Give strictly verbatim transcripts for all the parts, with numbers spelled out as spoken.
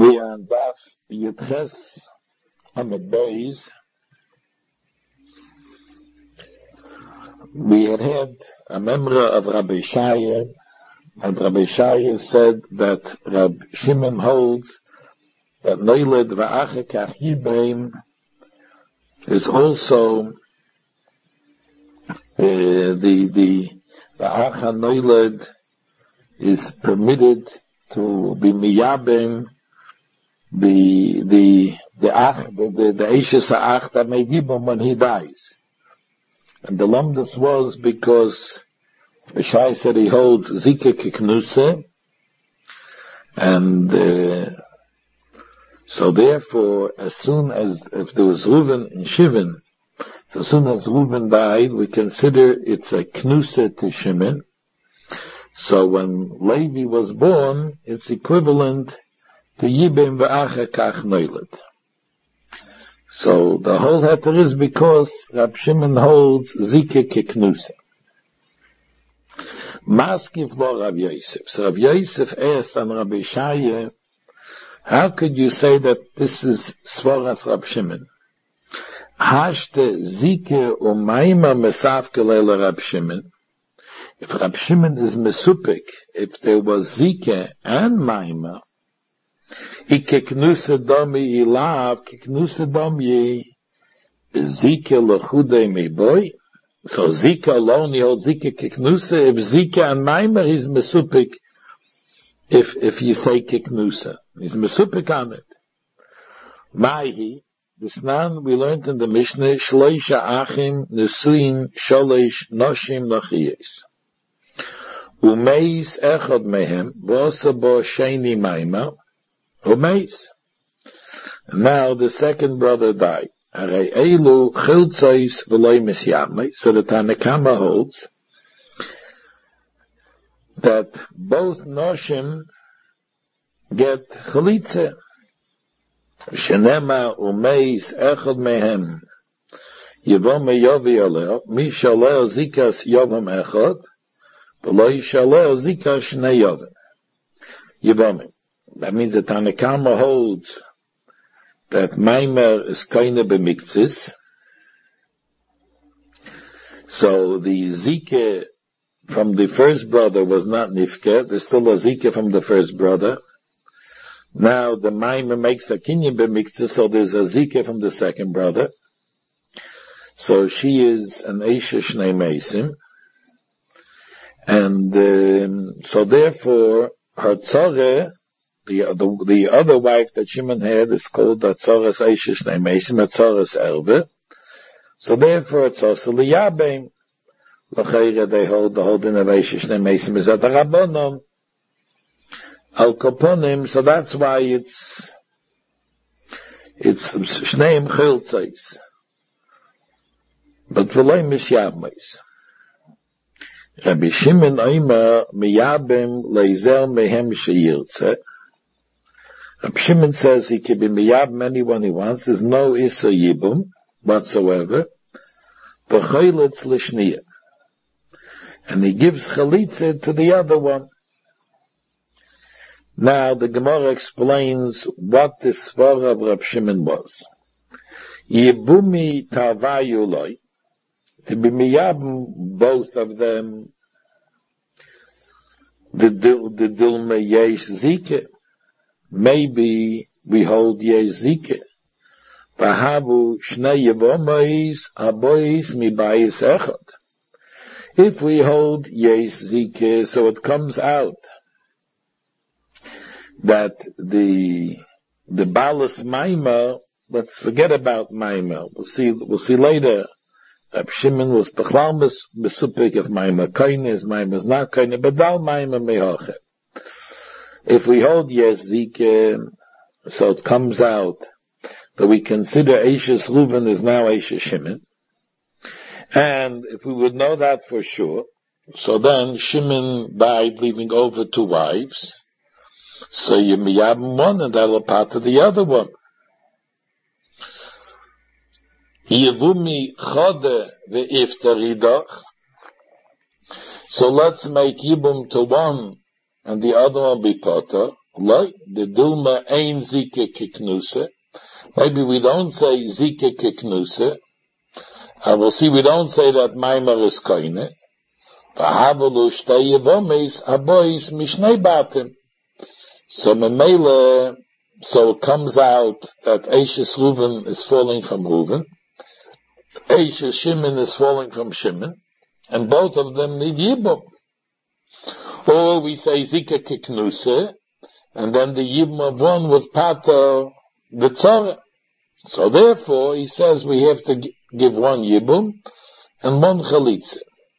We are on Daf Yudches Amud Beis. We had had a member of Rabbi Shaya, and Rabbi Shaya said that Rabbi Shimon holds that Noiled Va'acha Kach Yibeim is also uh, the the Va'acha Noiled is permitted to be miyabim the the the ach the the, the Eishes Ach that may give him when he dies. And the Lamdas was because the Shai said he holds Zike Kiknuse, and uh, so therefore, as soon as if there was Reuven and Shimon, so as soon as Reuven died, we consider it's a Knuse to Shimon. So when Levi was born, it's equivalent to Yibim V'acha Kach Noiled. So the whole heter is because Rab Shimon holds Zike Kiknuse. Maskiv lo Rav Yosef. So Rav Yosef asked on Rabbi Shaya, how could you say that this is Svaras Rab Shimon? Hashte Zike u'mayma mesafke leila Rab Shimon. If Rab Shimon is mesupik, if there was Zike and Maima, I keknuse domi ilav, keknuse domi Zike lechude me boy. So Zike alone, he holds Zike keknuse. If Zike and Maima, he's mesupik. If if you say keknuse, he's mesupik on it. Maihi, this nan we learned in the Mishnah, shloisha achim nesuin sholish noshim lachiyes. Umeis echad mehem, v'osa bo sheni maima, umeis. Now the second brother died. Arei elu chiltzois v'loi misyamei, so the Tanakama holds that both noshim get chalitze. Shenema umeis echad mehem, yivom yovi oleo, mi shaleo zikas yovam echad, that means that Tanakama holds that Maimer is kind of a b'miktzis. So the Zike from the first brother was not Nifke. There's still a Zike from the first brother. Now the Maimer makes a kinyan b'miktzis, so there's a Zike from the second brother. So she is an Eisha Shnei Meisim. And um, so therefore, her tzore, the, the the other wife that Shimon had is called the tzores Eishes Neimesim, the tzores Erve. So therefore, it's also liyabim. L'chayre they hold the whole din of Eishes Neimesim is at the Rabbonon al Koponim. So that's why it's it's Shneim Chiltzais, but v'loi misyabmeis. Rabbi Shimon Omer miyabim leizer mehem sheyirtze. Rabbi Shimon says he can be miyabim anyone he wants. There's no issa yibum whatsoever. B'choylitz l'shniya, and he gives chalitze to the other one. Now the Gemara explains what this svara of Rabbi Shimon was. Yibumi tavayu loi. To be miyabim both of them, the dil the dilma yesh zike. Maybe we hold yesh zike. Vahavu shnei yevomois abois mibayis echad. If we hold yesh zike, so it comes out that the the balas maima. Let's forget about maima. We'll see. We'll see later. Rab Shimon was bechlal besupik if Maima kaina is Maima is not kaina, but dal Maima mehochet. If we hold yes zike, so it comes out that we consider Eishes Reuven is now Eishes Shimon, and if we would know that for sure, so then Shimon died leaving over two wives, so you miyabim one and that'll part of the other one. Yevumi chode ve'iftaridach. So let's make Yibum to one and the other one be potter. Loi, the Dilma ein Zike Kiknuse. Maybe we don't say Zike Kiknuse. I will see we don't say that Maimar is Koine. V'havelu shtei yevomes abois mishnei batim. So Memele, so it comes out that Eishes Reuven is falling from Reuven. Eishes Shimon is falling from Shimon. And both of them need Yibum. Or we say Zika Kiknuse, and then the Yibum of one with Pater the Tzorah. So therefore, he says we have to g- give one Yibum and one Chalitze.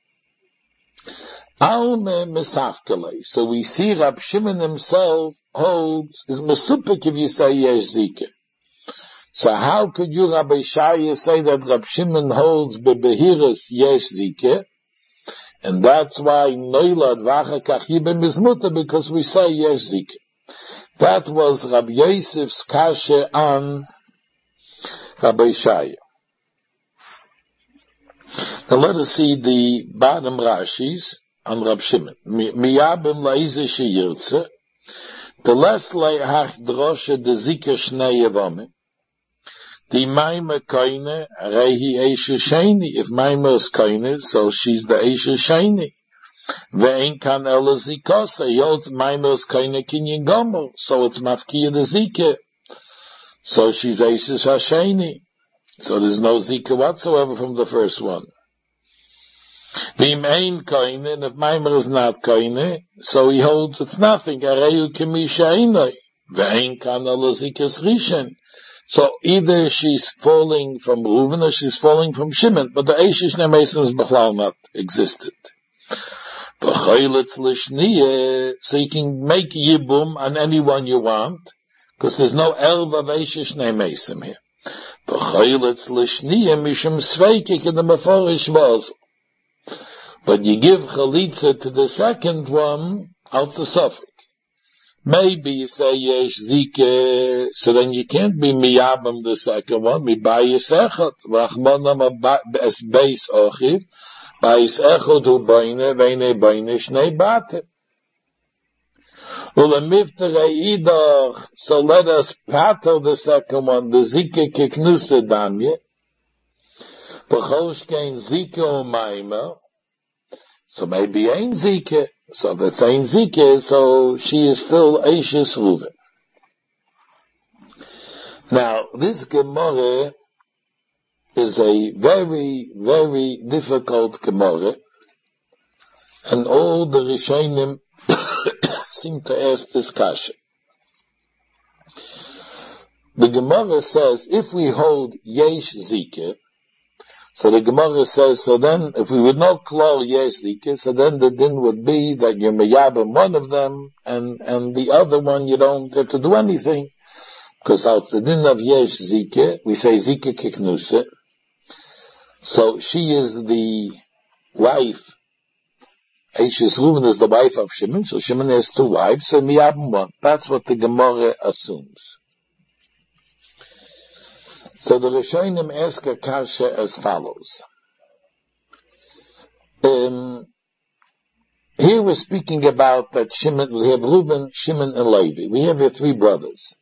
Alme Mesafkele. So we see Rab Shimon himself holds, is Mesupik if you say Yesh Zika. So how could you, Rabbi Shaya, say that Rab Shimon holds Bebehiris Yesh Zika? And that's why Noilad Vacha Kachibim is mutter, because we say Yesh Zika. That was Rabbi Yosef's kashe on Rabbi Shaya. Now let us see the bottom Rashis on Rab Shimon. Miyabim laize sheyirtze, the less leihach droshe de zika shnei yevamim, the maima koine, rehi eishe sheni, if maima is koine, so she's the eishe sheni. Ve'en kan ela zikosa, yod maima is koine kinyin gomo, so it's mafkiya de zika, so she's eishe shasheni, so there's no zika whatsoever from the first one. V'im ein koine, and if maima is not koine, so he holds it's nothing, areyu kemisha einoi, ve'en kan ela zikas rishen. So either she's falling from Reuven or she's falling from Shimon, but the Eishish Nemason is Bechlal not existed. So you can make Yibum on anyone you want, because there's no Elv of Eishish Nemason here. But you give Chalitza to the second one, out the suffix. Maybe you say Yesh Zike, so then you can't be Miyabam the second one, Mi Bayis Echot, Rachmanam es Beis Ochiv, Bayis Echot hu Boine, Veine Boine Shnei Bate. Ula Miftere Idoch, so let us patter the second one, the Zike Keknuse Damye, B'choshkein Zike Umayma, so maybe Ein Zike, so that's Ein Zike, so she is still Eishes Reuven. Now, this Gemara is a very, very difficult Gemara, and all the Rishonim seem to ask this kasha. The Gemara says, if we hold Yesh Zike, so the Gemara says, so then, if we would not call Yesh Zike, so then the din would be that you're meyabim one of them, and, and the other one you don't have to do anything, because out the din of Yesh Zike, we say Zike Kiknuse, so she is the wife, Eishes Reuven is the wife of Shimon, so Shimon has two wives, so meyabim one. That's what the Gemara assumes. So the Rishonim ask a kasha as follows. Um, here we're speaking about that Shimon, we have Reuven, Shimon, and Levi. We have here three brothers.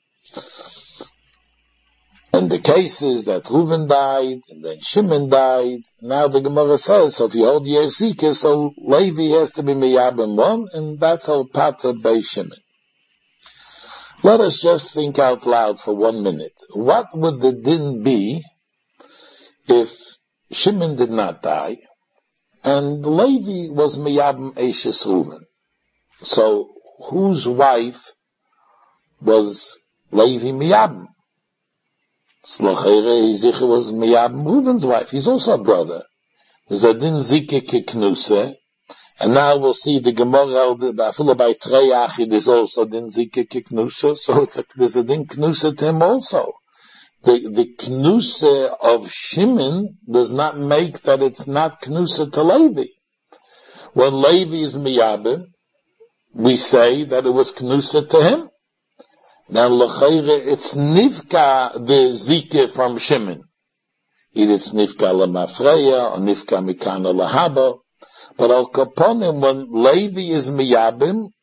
And the case is that Reuven died, and then Shimon died. Now the Gemara says, so if you hold Yesh Zike, so Levi has to be Meyabim one, and that's how Pater by Shimon. Let us just think out loud for one minute. What would the din be if Shimon did not die and Levi was Meyabim Eishes Reuven? So whose wife was Levi Meyabim? Slochere Yizicha was Meyabim Reuven's wife. He's also a brother. There's a din Zike Kiknuse. And now we'll see the Gemara, the by Treyach, there's also din Zike Kiknuse, so it's a, there's a din Knuse to him also. The, the Knuse of Shimon does not make that it's not Knuse to Levi. When Levi is Miyabim, we say that it was Knuse to him. Now, L'chayre, it's Nivka, the Zike from Shimon. Either it's Nivka Lamafreya, or Nivka Mikana Lahaba. But al kaponim, when Levi is miyabim,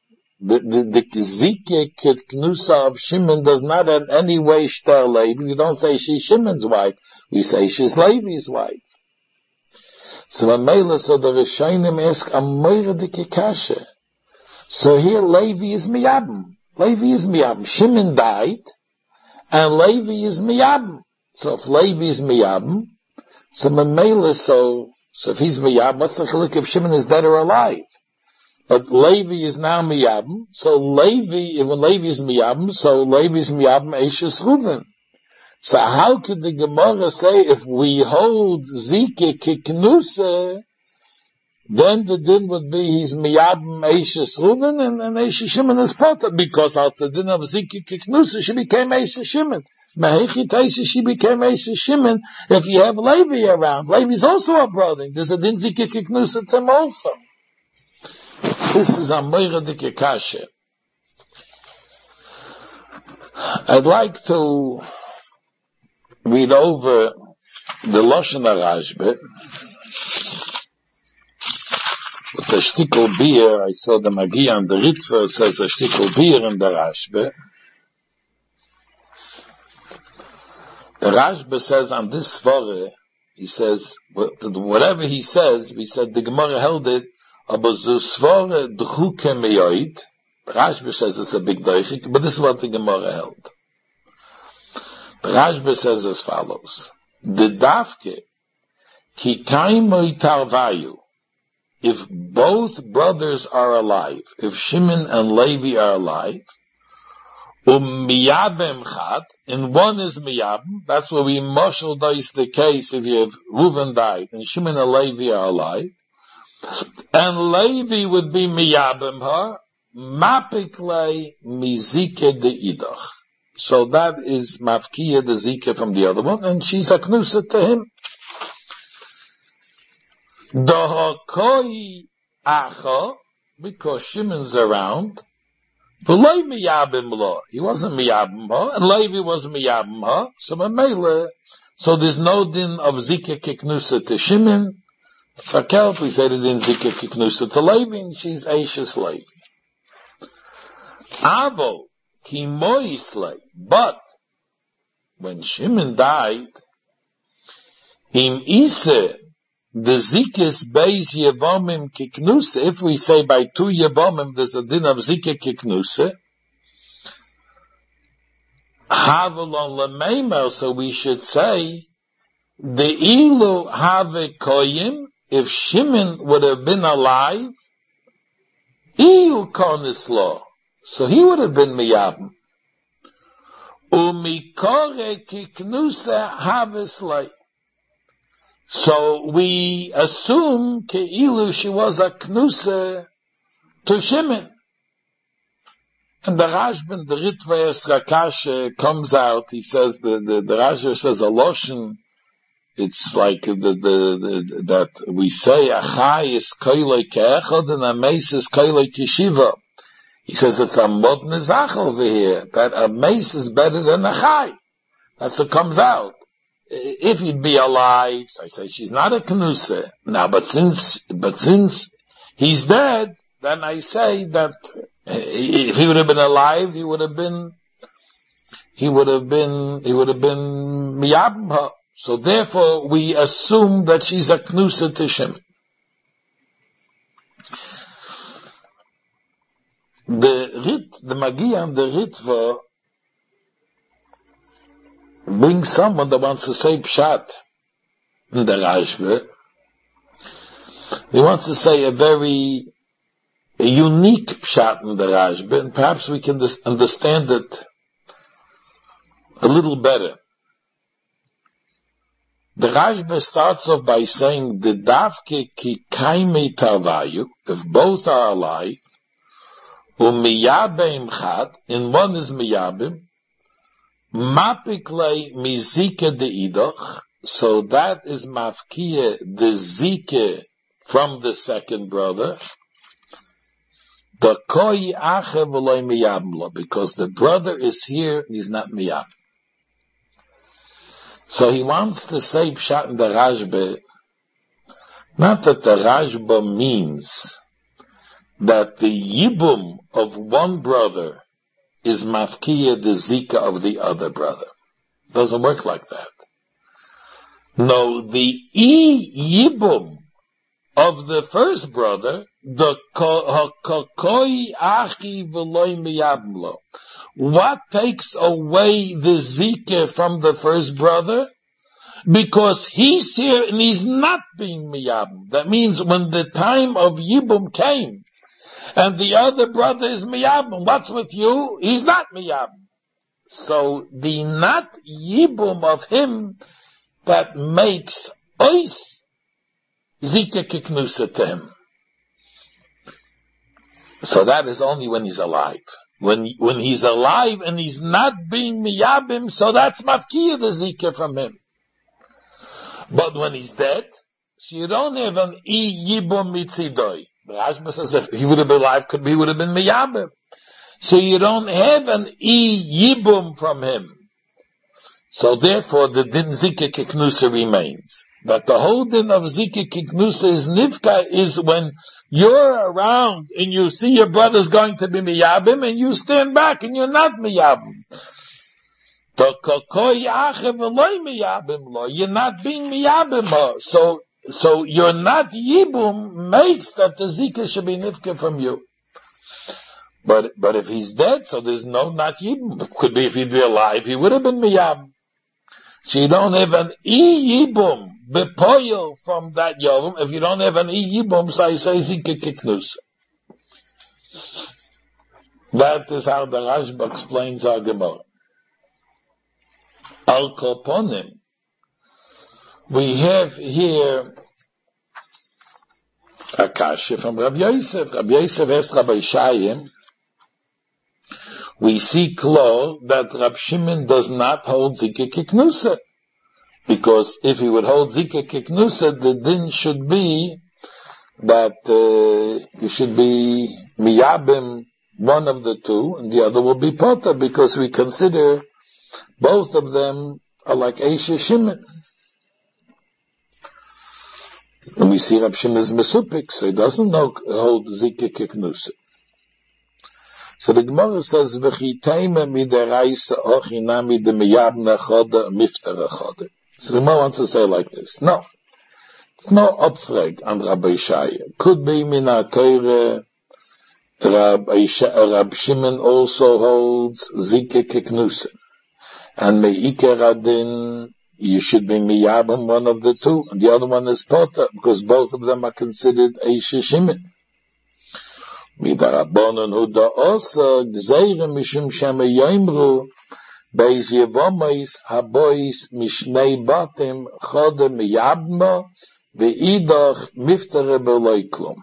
the, the, the Zike Knusa of Shimon does not in any way shter Levi. We don't say she's Shimon's wife. We say she's Levi's wife. So Mamela, so the Rishonim ask a moiradike kasha. So here Levi is Miyabim. Levi is Miyabim. Shimon died, and Levi is Miyabim. So if Levi is Miyabim, so Mamela, so, so if he's Miyabim, what's the chiluk if Shimon is dead or alive? But Levi is now Miyabim, so Levi, when Levi is Miyabim, so Levi is Miyabim Eishes Reuven. So how could the Gemara say if we hold Zike Kiknuse, then the din would be he's Miyabim Eishes Reuven and, and Eishes Shimon is Potter, because out the din of Zike Kiknuse she became Eishes Shimon. Mehechi Taisa she became Eishes Shimon if you have Levi around. Levi's also a brother. There's a din Zike Kiknuse to him also. This is a moiradike kasha. I'd like to read over the Lashon HaRashba. With a shtickle beer, I saw the Magia and the Ritva says a shtickle beer in the Rashba. The Rashba says on this svara, he says, whatever he says, we said the Gemara held it, aber so svara d'chuke meyoid. The Rashba says it's a big doichik, but this is what the Gemara held. The Rashba says as follows: the dafke ki kaimoi tarvayu. If both brothers are alive, if Shimon and Levi are alive, um miyabem chad, and one is miyabem, that's where we marshal dice the case if you have Reuven died and Shimon and Levi are alive, and Levi would be miyabem her, mapikle mizike de idach. So that is mafkiya the zike from the other one, and she's a knusa to him. Dohokoi acha, because Shimon's around, v'loi miyabim lo. He wasn't miyabim her, and Levi wasn't miyabim her, so Mamela, so there's no din of zike kiknusa to Shimon. Fakelt, we say the din zike kiknusa to Levi, and she's Eishes Levi. Avo, ki moisle, but, when Shimon died, him ise, the zikis beis yevomim kiknuse, if we say by two yevomim there's a din of zike kiknuse, havelon lemeimer, so we should say, the ilu have koyim, if Shimon would have been alive, iu konis law, so he would have been miyabim. Umikore kiknuse haveslay. So we assume keilu she was a knusa to Shimon. And the Rashban, the Ritva Esrakash comes out, he says, the, the, the Rashba says a lotion, it's like the, the, the, that we say, achai is koiloi ke'echad and a meis is koiloi kishiva. He says it's a modern zach over here, that a meis is better than a chai. That's what comes out. If he'd be alive, so I say she's not a knusa. Now, but since, but since he's dead, then I say that if he would have been alive, he would have been, he would have been, he would have been miyabim. So therefore, we assume that she's a knusa to Shimon. The Rit, the Magia and the Ritva bring someone that wants to say pshat in the Rashba. He wants to say a very a unique pshat in the Rashba, and perhaps we can dis- understand it a little better. The Rashba starts off by saying, the davke ki kaime tarvayu, if both are alive, umiyabim chad, and one is miyabim, mapikle mizike de idoch, so that is mafkiye the zike from the second brother, the koi ache v'loi miyabim lo, because the brother is here, and he's not miyabim. So he wants to say pshat in the Rashba, not that the Rashba means that the yibum of one brother is mafkiya the zika of the other brother. Doesn't work like that. No, the e yibum of the first brother, the hakakoi achi v'loy miyablo. What takes away the zika from the first brother? Because he's here and he's not being miyabim. That means when the time of yibum came, and the other brother is miyabim, what's with you? He's not miyabim. So the not yibum of him that makes ois zika kiknusa to him. So that is only when he's alive. When when he's alive and he's not being miyabim, so that's mafkiya the zika from him. But when he's dead, so you don't have an i yibum mitzidoi. The Rashba says if he would have been alive, could be, he would have been miyabim. So you don't have an i yibum from him. So therefore the din zika kiknusa remains. But the whole din of zika kiknusa is nifka is when you're around and you see your brother's going to be miyabim and you stand back and you're not miyabim. You're not being miyabim. So, so you're not yibum makes that the zika should be nifka from you. But, but if he's dead, so there's no not yibum. Could be if he'd be alive, he would have been miyabim. So you don't have an e yibum bepoil from that yovum. If you don't have an e yibum, so I say zika kiknus. That is how the Rashba explains our Gemara. Al Koponim, we have here a kasha from Rabbi Yosef. Rabbi Yosef asked Rabbi Shayim, we see clear that Rabbi Shimon does not hold Zika Kiknusa. Because if he would hold Zika Kiknusa, the din should be that uh, you should be Miyabim, one of the two, and the other will be Potter, because we consider both of them are like Eisha Shimon. And we see Rab Shimon is Mesupik, so he doesn't know, hold Zika Kiknusa. So the Gemara says, V'chitayma midaraisa ochinami de miyabna choda miftara choda. So the Gemara wants to say like this. No. It's no upfrag on Rabbi Shaya. Could be mina Torah. Rab Shimon also holds Zika Kiknusa. And Me'ikar Adin, you should be Miyabim, one of the two, and the other one is Potter, because both of them are considered Eisha Shimon. Midarabonon Huda Osa, Gzeire Mishum Shema Yoimru, Beis Yevomois, Habois, Mishnei Batim, Chode Miyabma, Ve'idach, Miftare Beloiklum.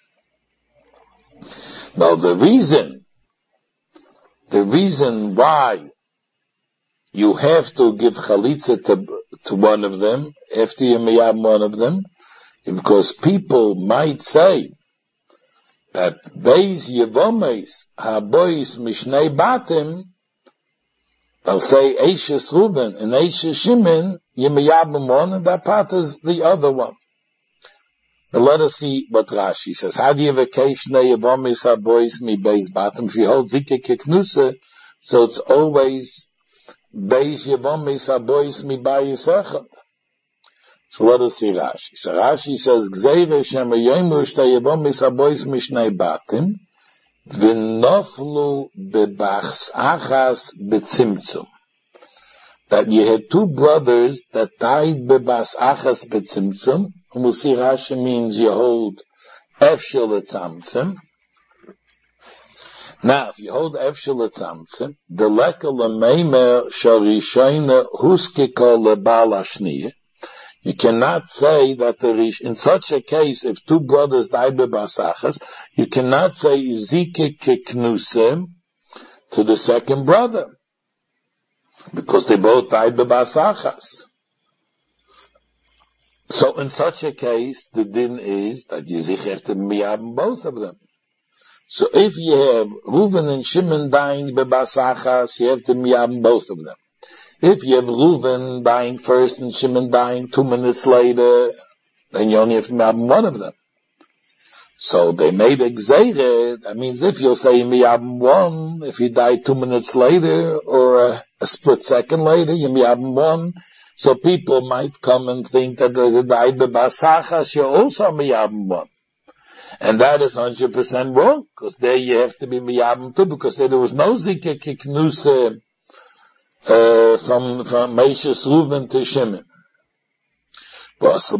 Now the reason, the reason why you have to give chalitza to, to one of them, after you miyab one of them, because people might say that Beis Yevomes Habois Mishnei Batim, they'll say Eishes Ruben and Eishes Shimon, you miyab one, and that part is the other one. Now let us see what Rashi says. How do you vacation Yevomes Habois mi Beis Batim? If you hold Zika Kiknusa, so it's always Beis Yevomis Habois mi Bayis Echad. So let us see Rashi. So Rashi says, Gzeire Shema Yoimru Shtei Yevomis Habois Mishnei Batim, V'noflu Bebachs Achas Betzimtzum. That you had two brothers that died Bebachs Achas Betzimtzum, and we'll see Rashi means you hold Efshel Etzamtzim. Now, if you hold Efshel Etzamtzim, the Leka Lemeimer Sharishayna Huskika Lebal Ashniya, you cannot say that the Rish, in such a case, if two brothers died bebasachas, you cannot say Zike Kiknusim to the second brother, because they both died bebasachas. So in such a case, the din is that you have to miyab both of them. So if you have Reuven and Shimon dying bebasachas, you have to miyab both of them. If you have Reuven dying first and Shimon dying two minutes later, then you only have to miyab one of them. So they made a gzeire. That means if you'll say miyabim one, if you die two minutes later or a, a split second later, you miyabim one. So people might come and think that they died b'basachas, you're also miyabim one. And that is one hundred percent wrong, because there you have to be miyabim too, because there was no zike kiknuse uh, from, from Meishes Reuven to Shimon. So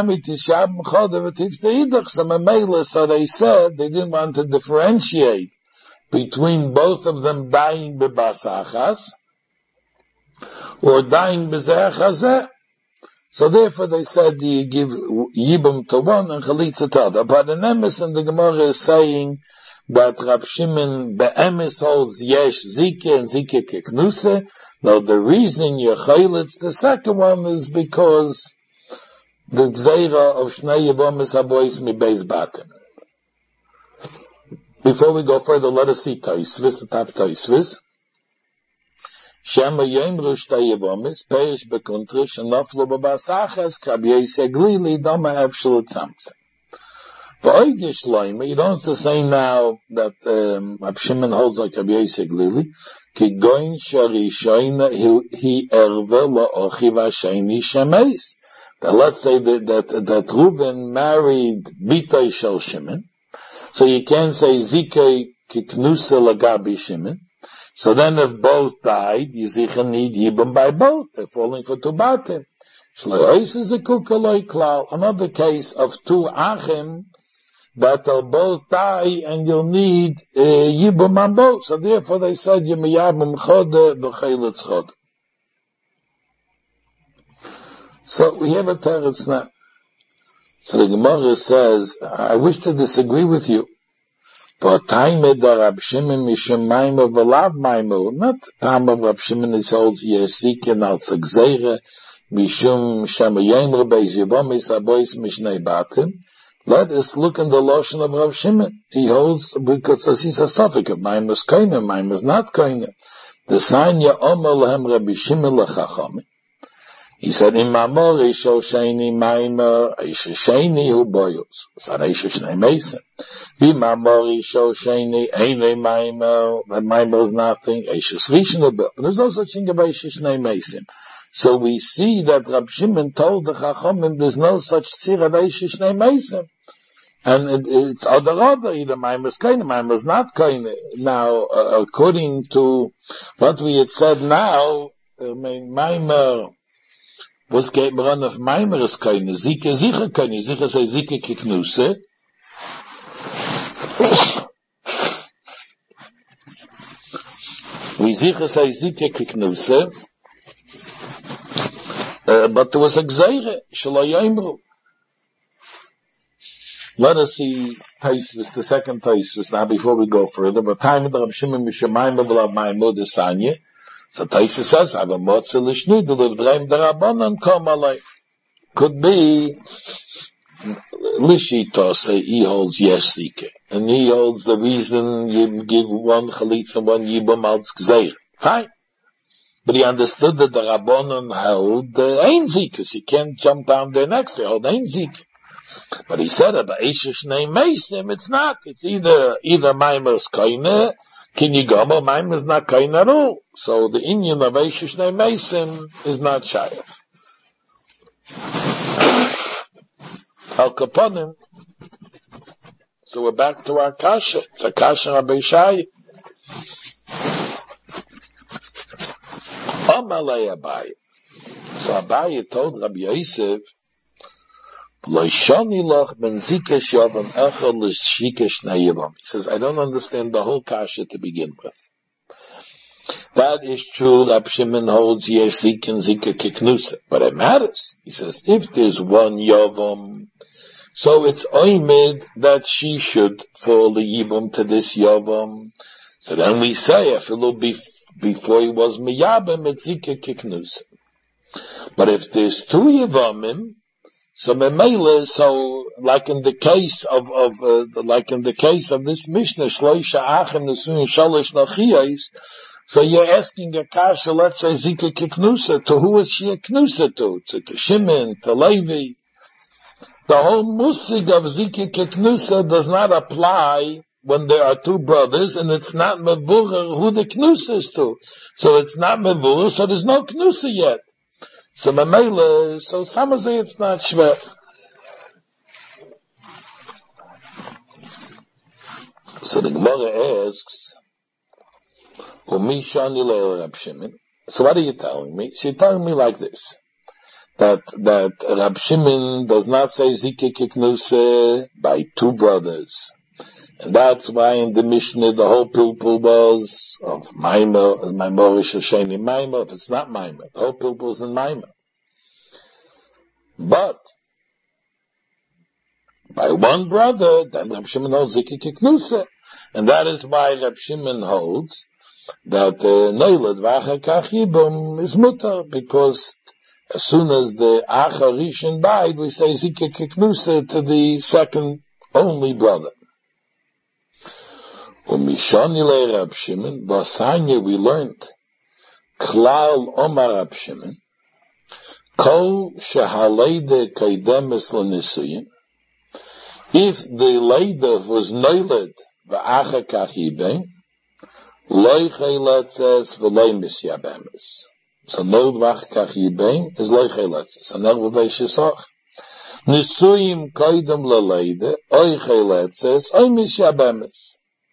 they said they didn't want to differentiate between both of them dying b'basachas or dying b'zeh chazeh. So therefore they said you give yibum to one and chalitza to other. But in Emes and the Gemara is saying that Rab Shimon be'emes holds yesh zike and zike keknuse. Now the reason you're chalitz, the second one is because the gzeira of Shnei Yevomis Habois Mi Beis Batim. Before we go further, let us see Tosfos, the top Tosfos. Shema Yemru Shnei Yevomis, Perish Bekuntrish, and Naflo Babasachas, Kabiyei Seglili, Dama Evshel Tzamtzeh. For Oidish Loime, you don't have to say now that um, Rab Shimon holds like Kabiyei Seglili, Ki Goin Shari Shoina, He Erve Lo Ochiva Sheini Shemeis. That let's say that, that, that Reuven married Bitay Shel Shimon. So you can't say Zikei Kiknusa Lagabi Shimon. So then if both died, you zicha need Yibam by both. They're falling for two batim. Shlois is a kukaloi klal. Another case of two achim that will both die and you'll need uh, Yibam on both. So therefore they said Yemiyabim Chode B'cheletz Chode. So we have a teretz now. So the Gemara says, I wish to disagree with you. But time da Rab Shimon mishum maimer v'lav maimer. Not time of Rab Shimon is holds yesike al tzagzeire mishum shamayim beis yevomis abois mishnei batim. Let us look in the lotion of Rab Shimon. He holds because he's a suffix of maimer's koine, maimer's not koine. The sign ya omer lehem Rabbi Shimon lechachami. He said, in Mamor, Isho Sheni Maimer, Isho Sheni Hu Boyos. So Isho Shnei Meisen. Be Mamor, Isho Sheni, Eine Maimer, that Maimer is nothing, Isho Srishna Bo. There's no such thing about Isho Shnei Meisen. So we see that Rab Shimon told the Chachomim there's no such tzir of Isho Shnei Meisen. And it, it's other other, either Maimer is kind, Maimer is not kind. Now, uh, according to what we had said now, I mean, Maimer, was geht mir an auf Maimeres keine, Zike sicher keine, sicher sei Zike kiknuse. We sicher sei Zike kiknuse, uh, but there was a gzeire, shalo yoimru. Let us see Tosfos, the second Tosfos, now before we go further, but time of the Rab Shimon Mishum Maimer v'lav Maimer desanye. So Tosfos says, I have a motze l'shnu, the l'vdreim d'Rabbanan kom alay. Could be, Lishito say, he holds yes zike. And he holds the reason you give one chalitz and one yibam als gzeir. Fine. But he understood that the Rabbanan held the ein zike. You can't jump down there next, they hold ein zike. But he said about Isha Shnei Meisim, it's not. It's either, either Maimer's koine, Kin Yigama, Maimer is not koine at all. So the Indian of Isha Shnei Meisim is not shayach. Al Kaponim. So we're back to our kasha. It's a kasha Rabbi Shai. Amalei Abaye. So Abaye told Rabbi Yosef, He says, I don't understand the whole kasha to begin with. That is true, Rab Shimon holds Yesik and Zika Kiknusa, but it matters. He says, if there's one Yavam, so it's oimid that she should fall the Yibam to this Yavam. So then we say, if it will be before he was Miyabim, it's Zika Kiknusa. But if there's two Yavamim, so memele, so like in the case of of uh, like in the case of this Mishnah, shloisha achim nesuin shalosh nachiyos. So you're asking a kasha, let's say Zika Kiknusa, to who is she a knusa to? To Shimon, to Levi. the whole musig of Zike Keknusa does not apply when there are two brothers, and it's not Mevurah who the Knusa is to. So it's not Mevurah, so there's no Knusa yet. So Mamela, so some say it's not Shver. So the Gemara asks, so what are you telling me? She's telling me like this, that, that Rab Shimon does not say Zike Keknusa by two brothers. And that's why in the Mishnah the whole pilpul was of Maimah, Maimah Shasheni Maimah, if it's not Maimah, the whole pilpul is in Maimah. But, by one brother, then Rab Shimon holds Zike Keknusa. And that is why Rab Shimon holds that Neilad V'achar Kach Yibam is mutar, because as soon as the Achar Rishon died, we say Zike Keknusa to the second only brother. Umishani le Rab Shimon, Basanya we learned, Klal Omar Rab Shimon, Kol Shehaleide Kaidemes L'Nisuyim, if the Leida was Neilad V'achar Kach Yibam, Loi Chayletzes V'loi Misyabemes. So Neilad V'achar Kach Yibam is Loi Chayletzes, and that will be Shesach. Nisuyim Kaidem L'Leida, Oi Chayletzes, Oi Misyabemes.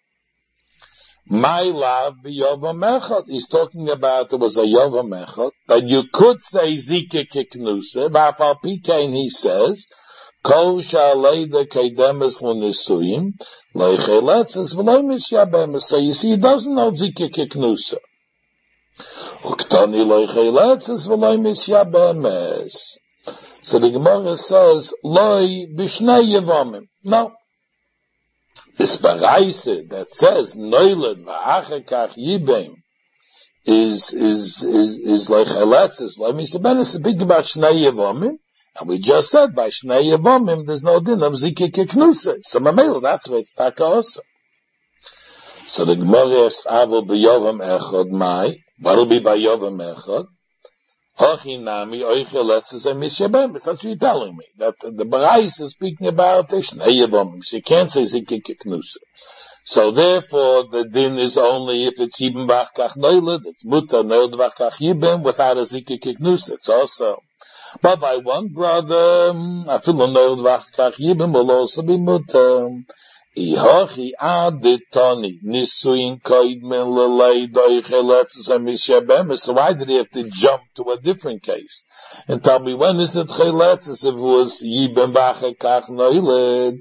My love be Yovam Echad. He's talking about there was a Yovam Echad, that you could say Zike Keknusa, V'afal Pikein he says, Kol Sha'aleida Kaidemes L'Nisuyim, Lo Chayletzes V'lo Misyabemes. So you see, he doesn't know Zike Keknusa. Uktani Lo Chayletzes V'lo Misyabemes. So the Gemara says, Loi B'shnei Yevamim. No. This Baraisa that says Neilad V'achar Kach Yibam is is is is like Chayletzes. Lo Misyabemes. Speaking about Shnei Yevamim, and we just said by Shnei Yevamim there's no din of Zike Keknusa. So Mamela, that's why it's Taka also. So the Gemara asks, Avol b'Yovam Echad Mai. What'll be by Yovam Echad? Hochinami Oicheletzes and Misyabemes. That's what you're telling me. That the Barais is speaking about Shnei Yevamim. She can't say Zike Keknusa. So therefore, the din is only if it's Yibam V'achar Neilad, it's Mutar Neilad V'achar Yibam without a Zike Keknusa. It's also. But by one brother, Afilu Neilad V'achar Yibam will also be Mutar. Ihochi aditoni nisuin koidmen leleidoi cheletzesamishabemes. So why did he have to jump to a different case? And tell me, when is it cheletzes if it was Yibam V'achar Kach Neilad?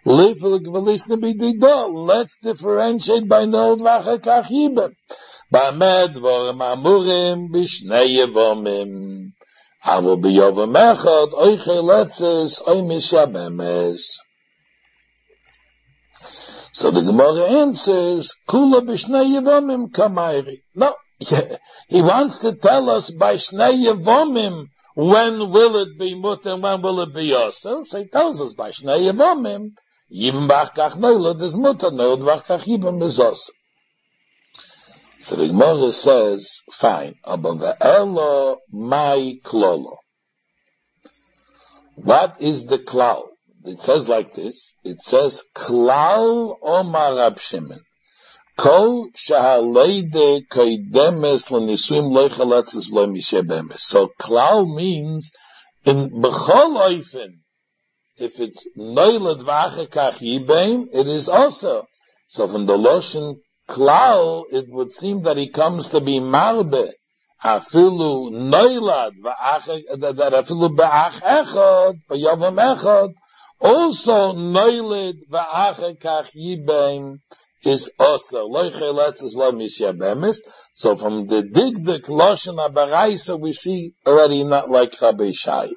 Let's differentiate by Neilad V'achar Kach Yibam. Ba'amed vorim amurim b'shnei yevamim. Avol b'Yovam Echad oy cheletzes oy mishabemes. So the Gemara answers, Kula b'shnei Yevamim kamayri. No, he wants to tell us by Shnei Yevamim when will it be mutar and when will it be yosel. So he tells us by Shnei Yevamim, Yibam V'achar Kach Neilad is mutar, Neilad V'achar Yibam is yosel. So the Gemara says, fine, aber ve'elo mai klolo. What is the klal? It says like this. It says, Klal Omar Rab Shimon. Kol shahaleide kaidemes l'nisuim lo chaletzes lo mishabemes. So Klal means, in b'chol oifen, if it's Neilad V'achar Kach Yibam, it is also. So from the Loshen Klal, it would seem that he comes to be marbe. Afilu Neilad V'achar, that afilu b'ach echad, b'Yovam Echad, also, Neilad V'achar Kach Yibam is also. Lo cheletzes lo misyabemes. So from the Digdik Loshen HaBaraisa we see already not like Rabbi Shai.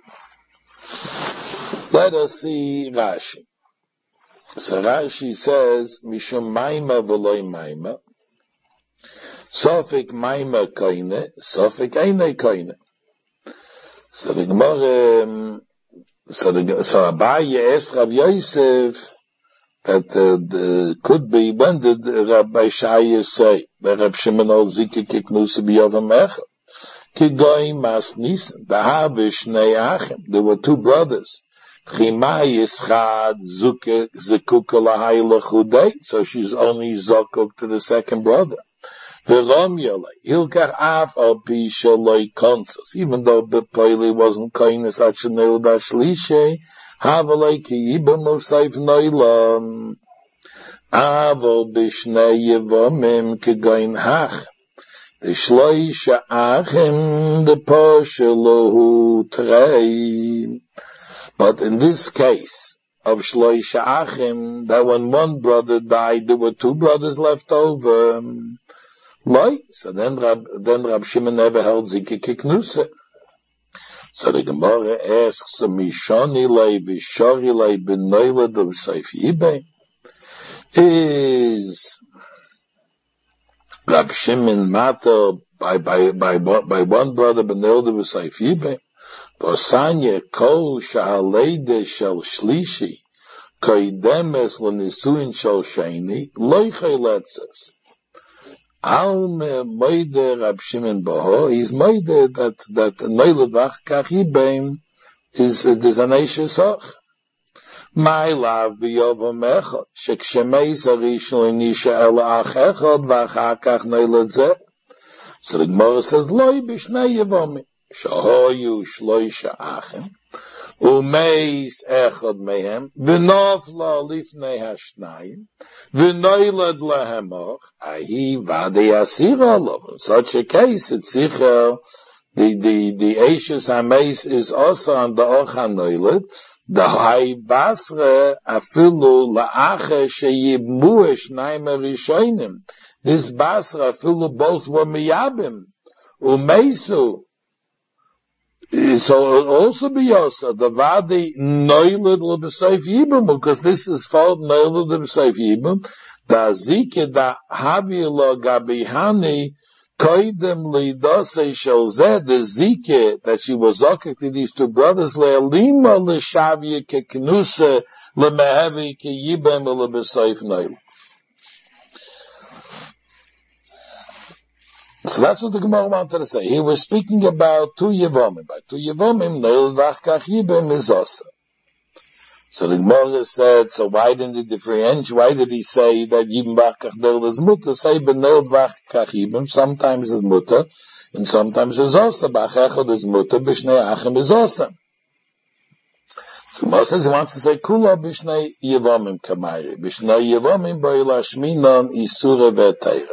Let us see Rashi. So Rashi says, Mishum Maima V'loi Maima. Sofik Maima Koine, Sofik Eine Koine. So the Gemara, So, the, so Abaye asked Rav Yosef that uh, the, could be, when did Rabbi Shaya say that Rab Shimon ol Zike Keknusa b'Yovam Echad? Ki goyim mas nisan, b'ha v'shnei achim. There were two brothers. Chimai Yischad Zekuka Lahayla Chudei, so she's only Zokuk to the second brother. V'rom Yolei, Hilkach Af Al Pi Shaloi Konsos, even though Bepoili wasn't Koines Achanil Dashlishe, Havalei Ki Yiba Musayf Noilam, Avol Bishnei Yevomim Kegoin Hach, the Shloisha Achim, the Poshelohu Trei. But in this case of Shloisha Achim, that when one brother died, there were two brothers left over. Loi, so then Rab, then Rab Shimon never held Zike Kiknuse. So the Gemara asks, Mishoni lei v'shori lei b'noilad of Seif Yibei? Is Rab Shimon matter by, by, by, by one brother b'noilad of Seif Yibei? Posanya kol shahaleide shel shlishi koidemes l'nisuin shel sheni loichei letzes. Al meide Rab Shimon Baho, he's meide that that noiledach kachibeim is is an eishesach. My love biyovam echad shekshemei zarishnu inisha ela ach echad v'achakach noiledze. So the Gemara says loi b'shnei yevomim. Shahoyu shloisha achim, umeis echad mehem, v'nofla lifnei hashnayim, v'noilad lehemoch, ahi vadi asir olav. In such a case, it's sicher, the, the, the Eishes HaMeis is also on the Och HaNoilad, the Hai Basre afilu la'ache sheyibmu eshnayim rishonim. This Basra afilu both were miyabim, umeisu. So also be yosa the vadi noiled l'b'seif yibum, because this is called noiled l'b'seif yibum. Da zike da havila gabihani koidem lidosei shel zeh, the zike that she was okek to these two brothers le'alima l'shavya keknusa l'mehevi ke yibum l'b'seif noiled. So that's what the Gemara wanted to say. He was speaking about two Yevomim. By two Yevomim, Neil Vachkach Yibim is also. So the Gemara said, so why didn't he differentiate? Why did he say that Yibim Vachkach Neil is Mutter? Say, but Neil Vachkach Yibim, sometimes is Mutter, and sometimes is also. Bachechad is Mutter, Bishnei Achim is also. So the Gemara says he wants to say, Kula Bishnei Yevomim Kamayri. Bishnei Yevomim Boila Shminon Isura V'Teira.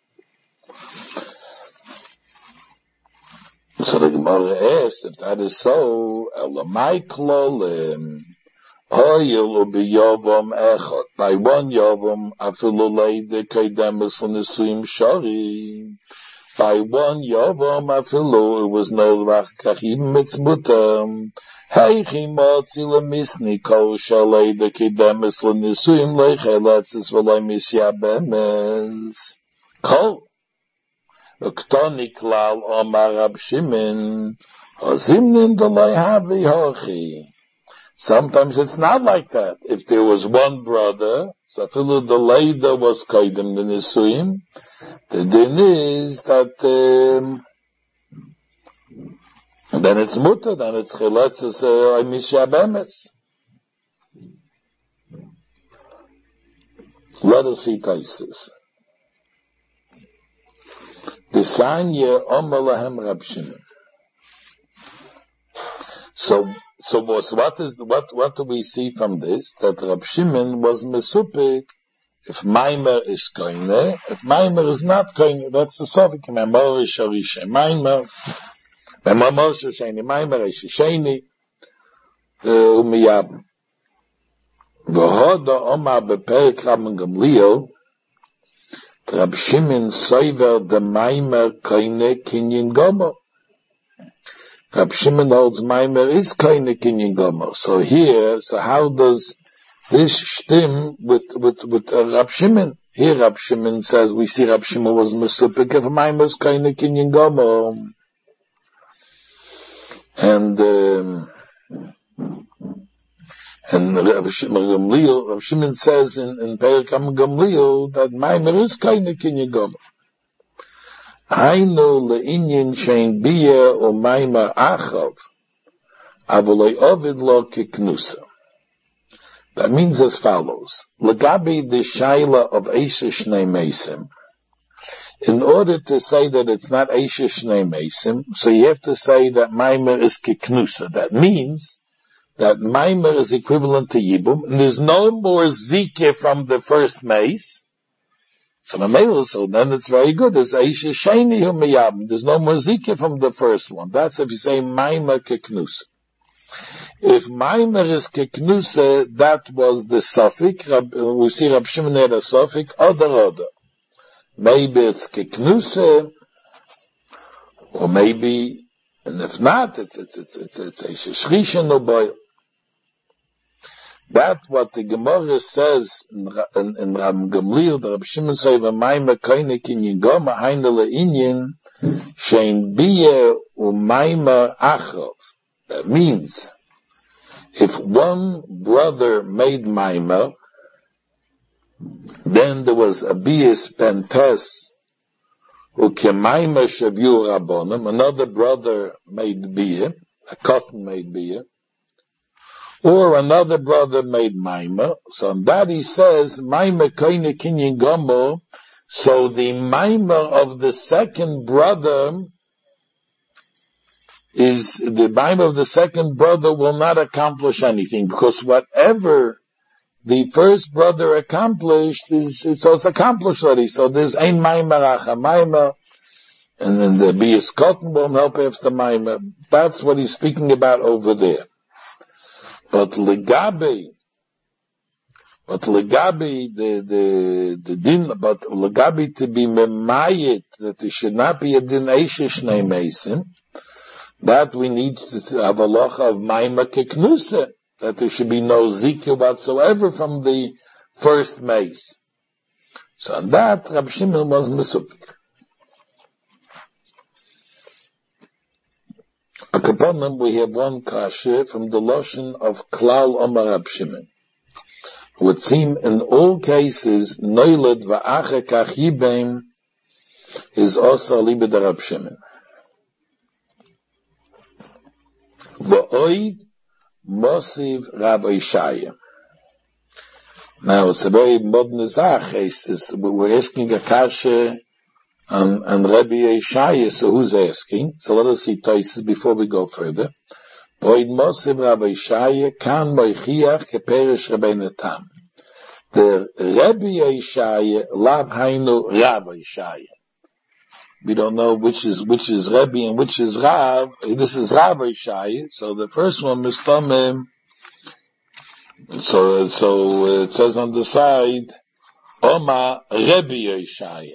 So the Gemara asked, if that is so, Elamai Klolim, Hoyel Ubi Yovam Echot, by one Yovam, Afilu Leide Kaidemis L'Nisuim Shori, by one Yovam, Afilu, it was no Lach Kachim Mitzmutam, Heichi Motzi L'Misni, Kol Shaleide Kaidemis L'Nisuim Leicheletzis V'lai Misyabemes, Kol, Uktoni klal Omar Rab Shimon, Ozimnin Dolai Havi Hochi. Sometimes it's not like that. If there was one brother, so Filu the Leida was Kaidim the Nisuim, the din is that, um, then it's Mutter, then it's Chiletzes Misha Bemes. Let us see Taisis. The Sanya Omalahem Rab Shimon. So, so what is, what, what do we see from this? That Rab Shimon was Mesupik, if Maimer is Koine, if Maimer is not Koine, that's the Sovik, Memor is Sharisha, Maimer, Memor Shasheni, Maimer is Shasheni, Umiyab. V'hoda Omar Beperik Rabban Gamliel, Rab Shimon soiver the Maimer Koine Kinyin Gomer. Rab Shimon holds Maimer is Koine Kinyin Gomer. So here, so how does this stem with, with, with uh, Rab Shimon? Here Rab Shimon says, we see Rab Shimon was Mesupik if Maimer is Koine Kinyin Gomer. And, um, And Rav Shimon, Rav Shimon says in, in Perek Gamliel that Maimer is Koine Kinyin Gomer. Hainu le'inyin shein biyah o Maimer achav, avolei ovid lo kiknusa. That means as follows. Legabi the shaila of Eisha Shnei Mesim. In order to say that it's not Eisha Shnei Mesim, so you have to say that Maimer is Kiknusa. That means that Maimer is equivalent to Yibum, and there's no more Zikeh from the first Meis. So so then it's very good. There's Eisha Sheni Hu Miyabim. There's no more Zikeh from the first one. That's if you say Maimer Kiknusa. If Maimer is Kiknusa, that was the suffix. We see Rab Shimon had a suffix, Oder Oder. Maybe it's Kiknusa, or maybe, and if not, it's, it's, it's, it's, it's a Shrishan or Boy. That's what the Gemara says in, in, in Ram Gamliel, the Rab Shimon say, V'mayma koinik in Yingoma, hainele inyin, shein biye umayma achov. That means, if one brother made Maima, then there was a bias pentes, ukemaima shavu rabbonim, another brother made biyah, a cotton made biyah, or another brother made maima. So on that he says, maima koine kinyin gomo, so the maima of the second brother is, the maima of the second brother will not accomplish anything, because whatever the first brother accomplished is, so it's accomplished already. So there's ein maima racha maima, and then the bias cotton won't help after maima. That's what he's speaking about over there. But legabe, but legabe, the, the, the din, but legabe to be memayit, that it should not be a din Eisha Shnei Mesim, that we need to have a locha of maima keknusa, that there should be no zikah whatsoever from the first mace. So on that, Rab Shimon was mesupik. Upon them, we have one kasha from the lotion of Klal Omar Rab Shimon. It would seem in all cases, noiled va'ache kach yibem is also aliba de Rab Shimon. Va'oid Mosiv Rabbi Shaya. Now it's a very modern zach. We're asking a kasha on, on Rabbi Shaya, so who's asking? So let us see Tosis before we go further. Boyd Mosiv Rabbi Shaya kan moichiach keperish Rabbeinu Tam. The Rabbi Shaya lav hainu Rabbi Shaya. We don't know which is which is Rebbe and which is Rav. This is Rabbi Shai. So the first one is Tamim. So so it says on the side, Oma Rebbe Shai.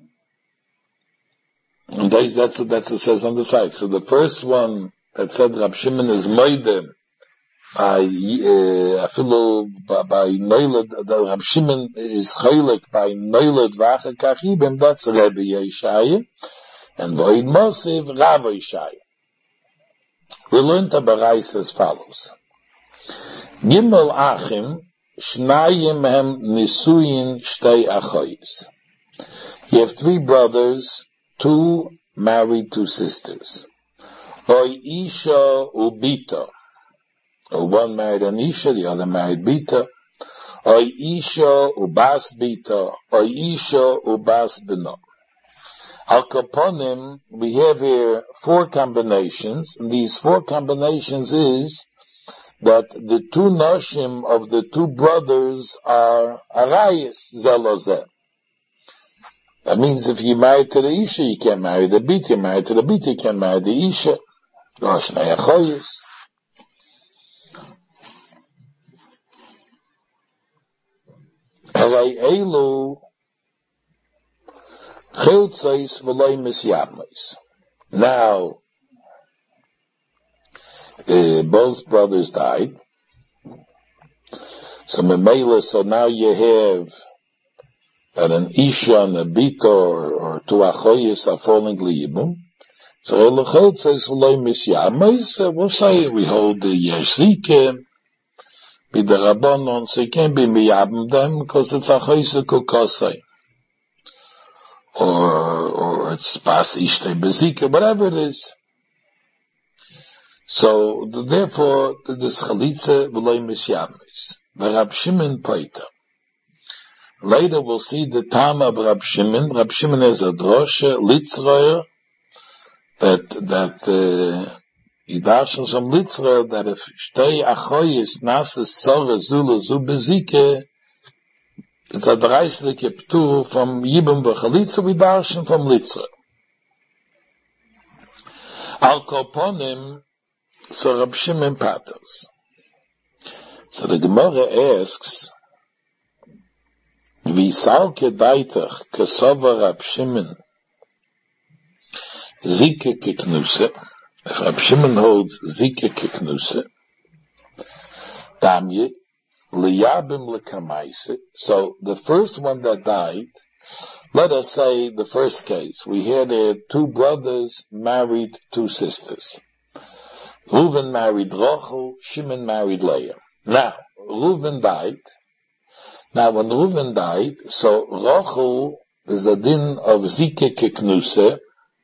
And that's that's what that's what it says on the side. So the first one that said Rab Shimon is Moide by uh, Afilu by, by Noiled. The Rab Shimon is Choylek by Noiled Vacha Kachibim. That's Rebbe Yeshaya, and Void Mosiv Rav Yeshaya. We learned the Barais as follows: Gimel Achim Shnayim Hem Nisuyin Shtei Achoyis. You have three brothers, two married, two sisters. Oy Isha Ubita. Or one married an Isha, the other married Bita. Or Isha Ubas Bita. Or Isha Ubas Bino. Al Kaponim, we have here four combinations. And these four combinations is that the two Noshim of the two brothers are Arayis Zelozeh. That means if you marry to the Isha, you can't marry the Bita. You marry to the Bita, you can't marry the Isha. Rosh Nayachoyis. Now, uh, both brothers died. So Memela, so now you have that an Isha and a Bita or, or two Achoyis are falling Liyibum. So Elachot says V'loi Misyamais, we'll say we hold the Yeshike, be the Rabbanon, so it can't be miyabim them because it's a choyse kukosai. Or, or it's pas ishtei bezika, whatever it is. So, therefore, this chalitza v'loi misyabmis. Rab Shimon Poiter. Later we'll see the time of Rab Shimon. Rab Shimon is a drosha, litzroyer, that, that, uh, Yidarshan some litzroyer, that if shtei achoyis nases tzore zulu zu bezike, it's a dreisliche ptur from Yibum v'chalitza, we darshan from litzroyer. Al koponim, so Rab Shimon patters. So the Gemara asks, V'salke daitach kasova Rab Shimon zike keknuse. If Rab Shimon holds zike keknuse, damye liyabim lekamaise. So the first one that died, let us say the first case, we had uh, two brothers married two sisters. Reuven married Rachel, Shimon married Leah. Now, Reuven died. Now, when Reuven died, so Rachel is a din of Zike Keknuse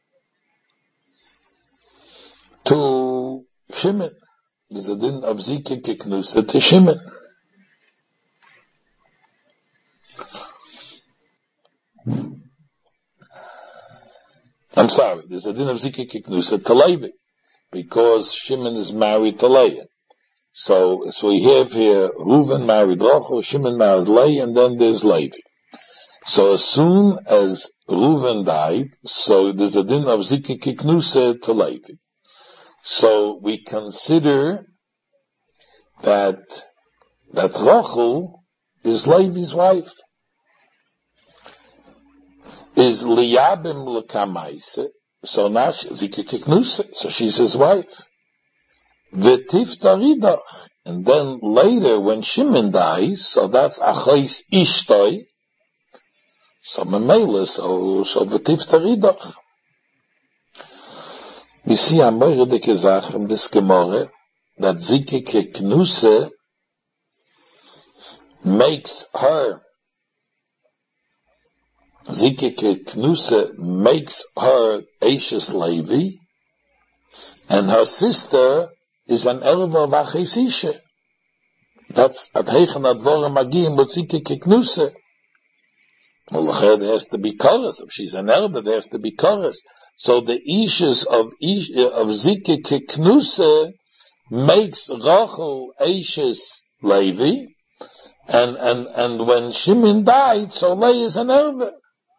to Shimon. There's a din of Zike Keknuse to Shimon. I'm sorry, there's a din of Zike Keknuse to Levi, because Shimon is married to Leah. So, so we have here, Reuven married Rachel, Shimon married Leah, and then there's Levi. So as soon as Reuven died, so there's a din of Zike Keknuse to Levi. So we consider that, that Rachel is Levi's wife. Is Liyabim Lekamaise, so now Zike Keknuse, so she's his wife. V'tiftaridach, and then later when Shimon dies, so that's Achois Ishtoi, so Memela, so, so v'tiftaridach. We see a more de Kezach in this Gemara, that Zike Keknuse makes her, Zike Keknuse makes her Eishes Levi, and her sister is an Erva Vachesishe. That's at Heichen Advora Magiyim with Zike Keknuse. Well, there has to be chorus. If she's an Erva, there has to be chorus. So the issues of Ish, of Zike Keknuse makes Rachel Eishes Levi, and, and, and when Shimon died, so Leah is an Erva.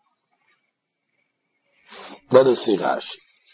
Let us see Rashi.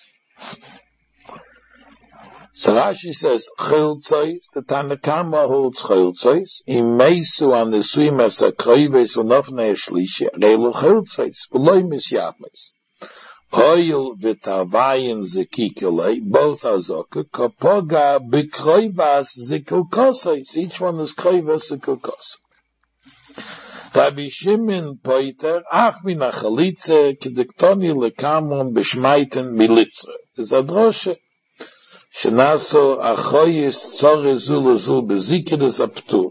So Rashi says, Chiltzois, the Tanakama holds Chiltzois, in Meisu an the swim as a Kroives and Ofne Shlishi, Reilu Chiltzois, V'loi Misyabmes. Hoyel V'tavayin Zekikele, both Azoka, Kopoga B'Kroivas Zekukosois, each one is Kroivas Zekukosois. Rabbi Shimon Poiter, Ach min Achalitze, Kedektoni Lekamon B'Shmaiten Militzre. There's a droshe. Shenaso achoyis tzore zul zul bezikid is up to.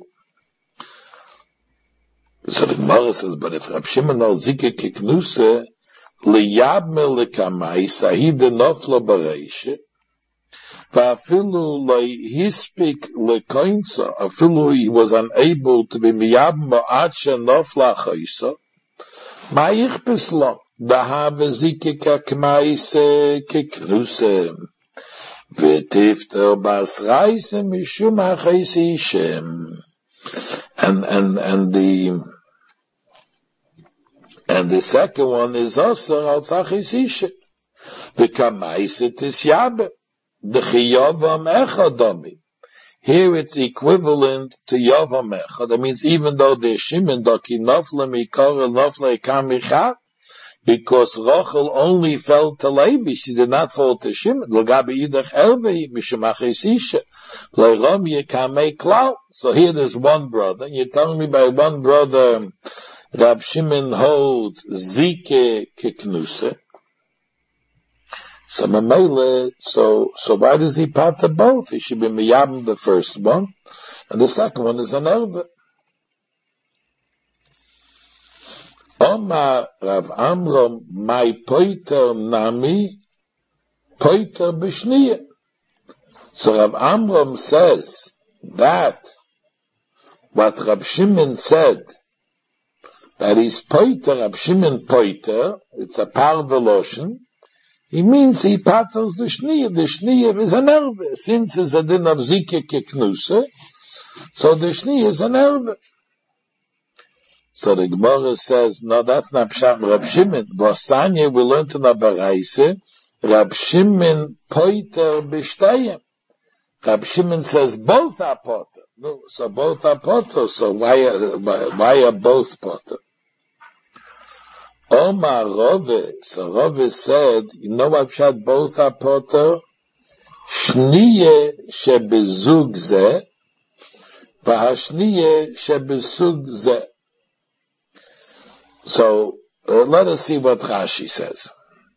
So the Gemara says, but if Rab Shimon al zike keknuse liyabme lekamai sahide noflo bareishe va'afilu lehispik lekoinsa afilu he was unable to be miyabme ache nofla choysa ma'ich beslo dahave zike kakmai se keknuse V'tifter bas reise mishum ha'chaysi Shem. And, and, and the, and the second one is also al tzachaysi Shem. V'kamaise tisyabe. The chiyavam echadomi. Here it's equivalent to yavam echad. That means even though the Shimon doki nofle mikara nofle kamichat, because Rachel only fell to Levi, she did not fall to Shimon. L'gabi idach elvei mishemachesisha le'rom yekamei klal. So here there's one brother. You're telling me by one brother, Rab Shimon holds Zike Keknuse. So Mamele, so so why does he pater both? He should be miyabim the first one, and the second one is an elvei. Oma Rav Amram, my poiter nami, poiter b'shniya. So Rav Amram says that what Rab Shimon said, that is poiter, Rab Shimon poiter, it's a par veloshen, he means he paters the shniya, the shniya is an erbe, since it's a din of zike keknuse, so the shniya is an erbe. So the Gemara says, no, that's not Pshat Rab Shimon. Bosanya, we learned in the Baraise, Rab Shimon poiter b'shtayim. Rab Shimon says both are potter. No, so both are potter, so why are, why are both potter? Omar Rove, so Rove said, you know what Pshat both are potter? Shniye shebezug ze, v'hashniye shebezug ze. So, uh, let us see what Rashi says.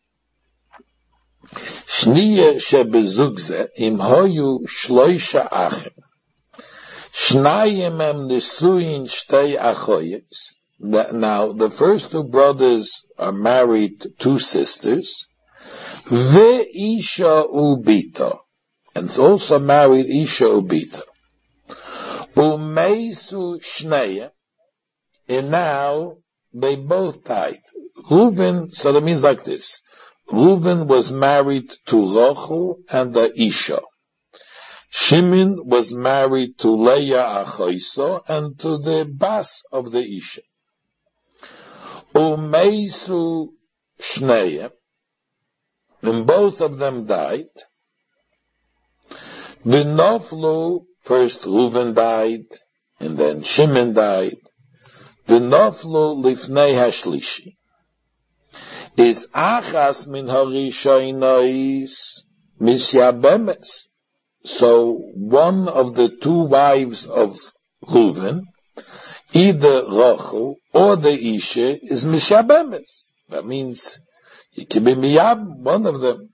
Shniye shebezug ze, im hoyu shloisha achim. Shnayim em nisuin shtei achoyes. Now, the first two brothers are married to two sisters. Ve isha ubita. And it's also married isha ubita. Umeisu shneye. And now, they both died. Reuven, so that means like this. Reuven was married to Rachel and the Isha. Shimon was married to Leah Achoiso and to the Bas of the Isha. Umeisu Shneya, and both of them died. V'noflu, first Reuven died, and then Shimon died. V'noflu lifnei hashlishi. Is achas min harishonos misyabemes. So one of the two wives of Reuven, either Rachel or the Isha, is misyabemes. That means you can be miyab, one of them.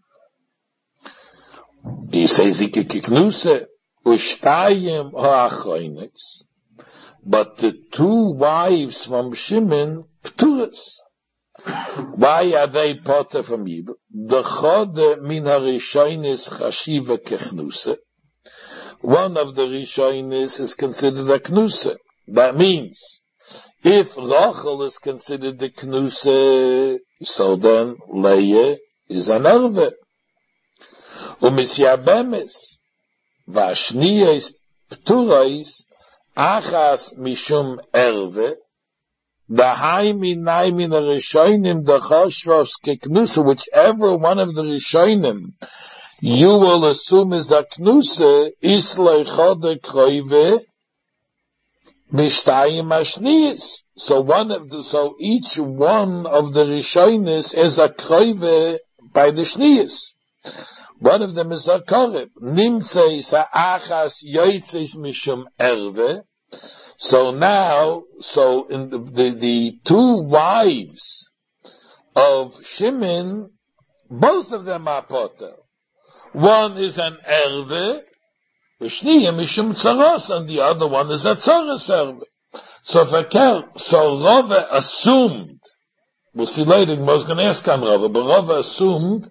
He says he can kiknuse ushtayim ha'achoineks. But the two wives from Shimon, pturas. Why are they potter from Yibur? The chode min harishonis chashiva kechnuse. One of the rishonis is considered a knuse. That means, if Rachel is considered the knuse, so then Leah is an erve. Umisyabemes, vashniya pturais, achas mishum erve, the haimi naimin rishonim, the chashvos keknuse, whichever one of the rishonim you will assume is a knuse, is leichode kroive, mishtayim ashniyis. So one of the, so each one of the rishonis is a kroive by the shniyis. One of them is a korib. Nimtze is a achas yoitzes mishum erve. So now, so in the, the, the two wives of Shimon, both of them are potter. One is an erve, v'shniya mishum tzaros, and the other one is a tzaros erve. So Fakel, so Rove assumed, we'll see later, I was going to ask on Rove, but Rove assumed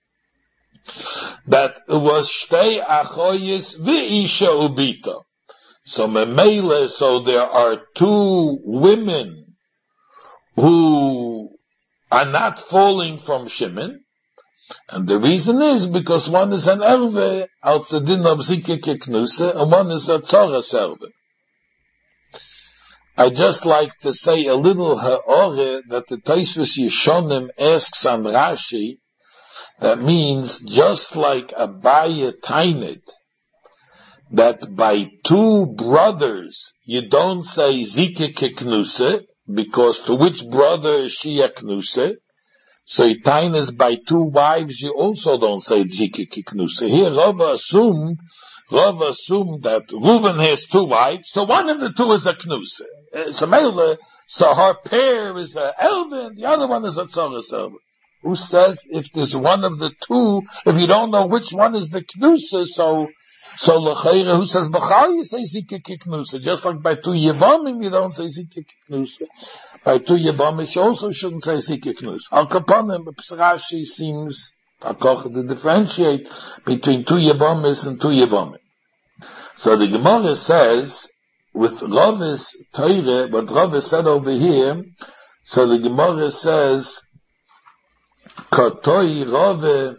that it was shtei achoyes v'isha ubita. So memele, so there are two women who are not falling from Shimon, and the reason is because one is an erve out the din of zike keknuse, and one is a tzaras erve. I just like to say a little ha'ore that the Tosfos Yeshonim asks on Rashi. That means just like Abaye Tainid, that by two brothers you don't say zike keknuse, because to which brother is she a knuse? So Itain is by two wives, you also don't say zike keknuse. Here Rava assumed, Rava assumed that Reuven has two wives, so one of the two is a knuse. So Mele, so her pair is a Elvin, the other one is a tzaras Elvin. Who says if there's one of the two, if you don't know which one is the knuse, so So l'chayre, who says b'chal, you say zike keknuse. Just like by two yevamim, you don't say zike keknuse. By two yevamim, you also shouldn't say zike keknuse. Al kaponim, Rashi seems to differentiate between two yevamim and two yevamim. So the Gemara says, with Rav's Torah, what Rav said over here, so the Gemara says, Katoi Rav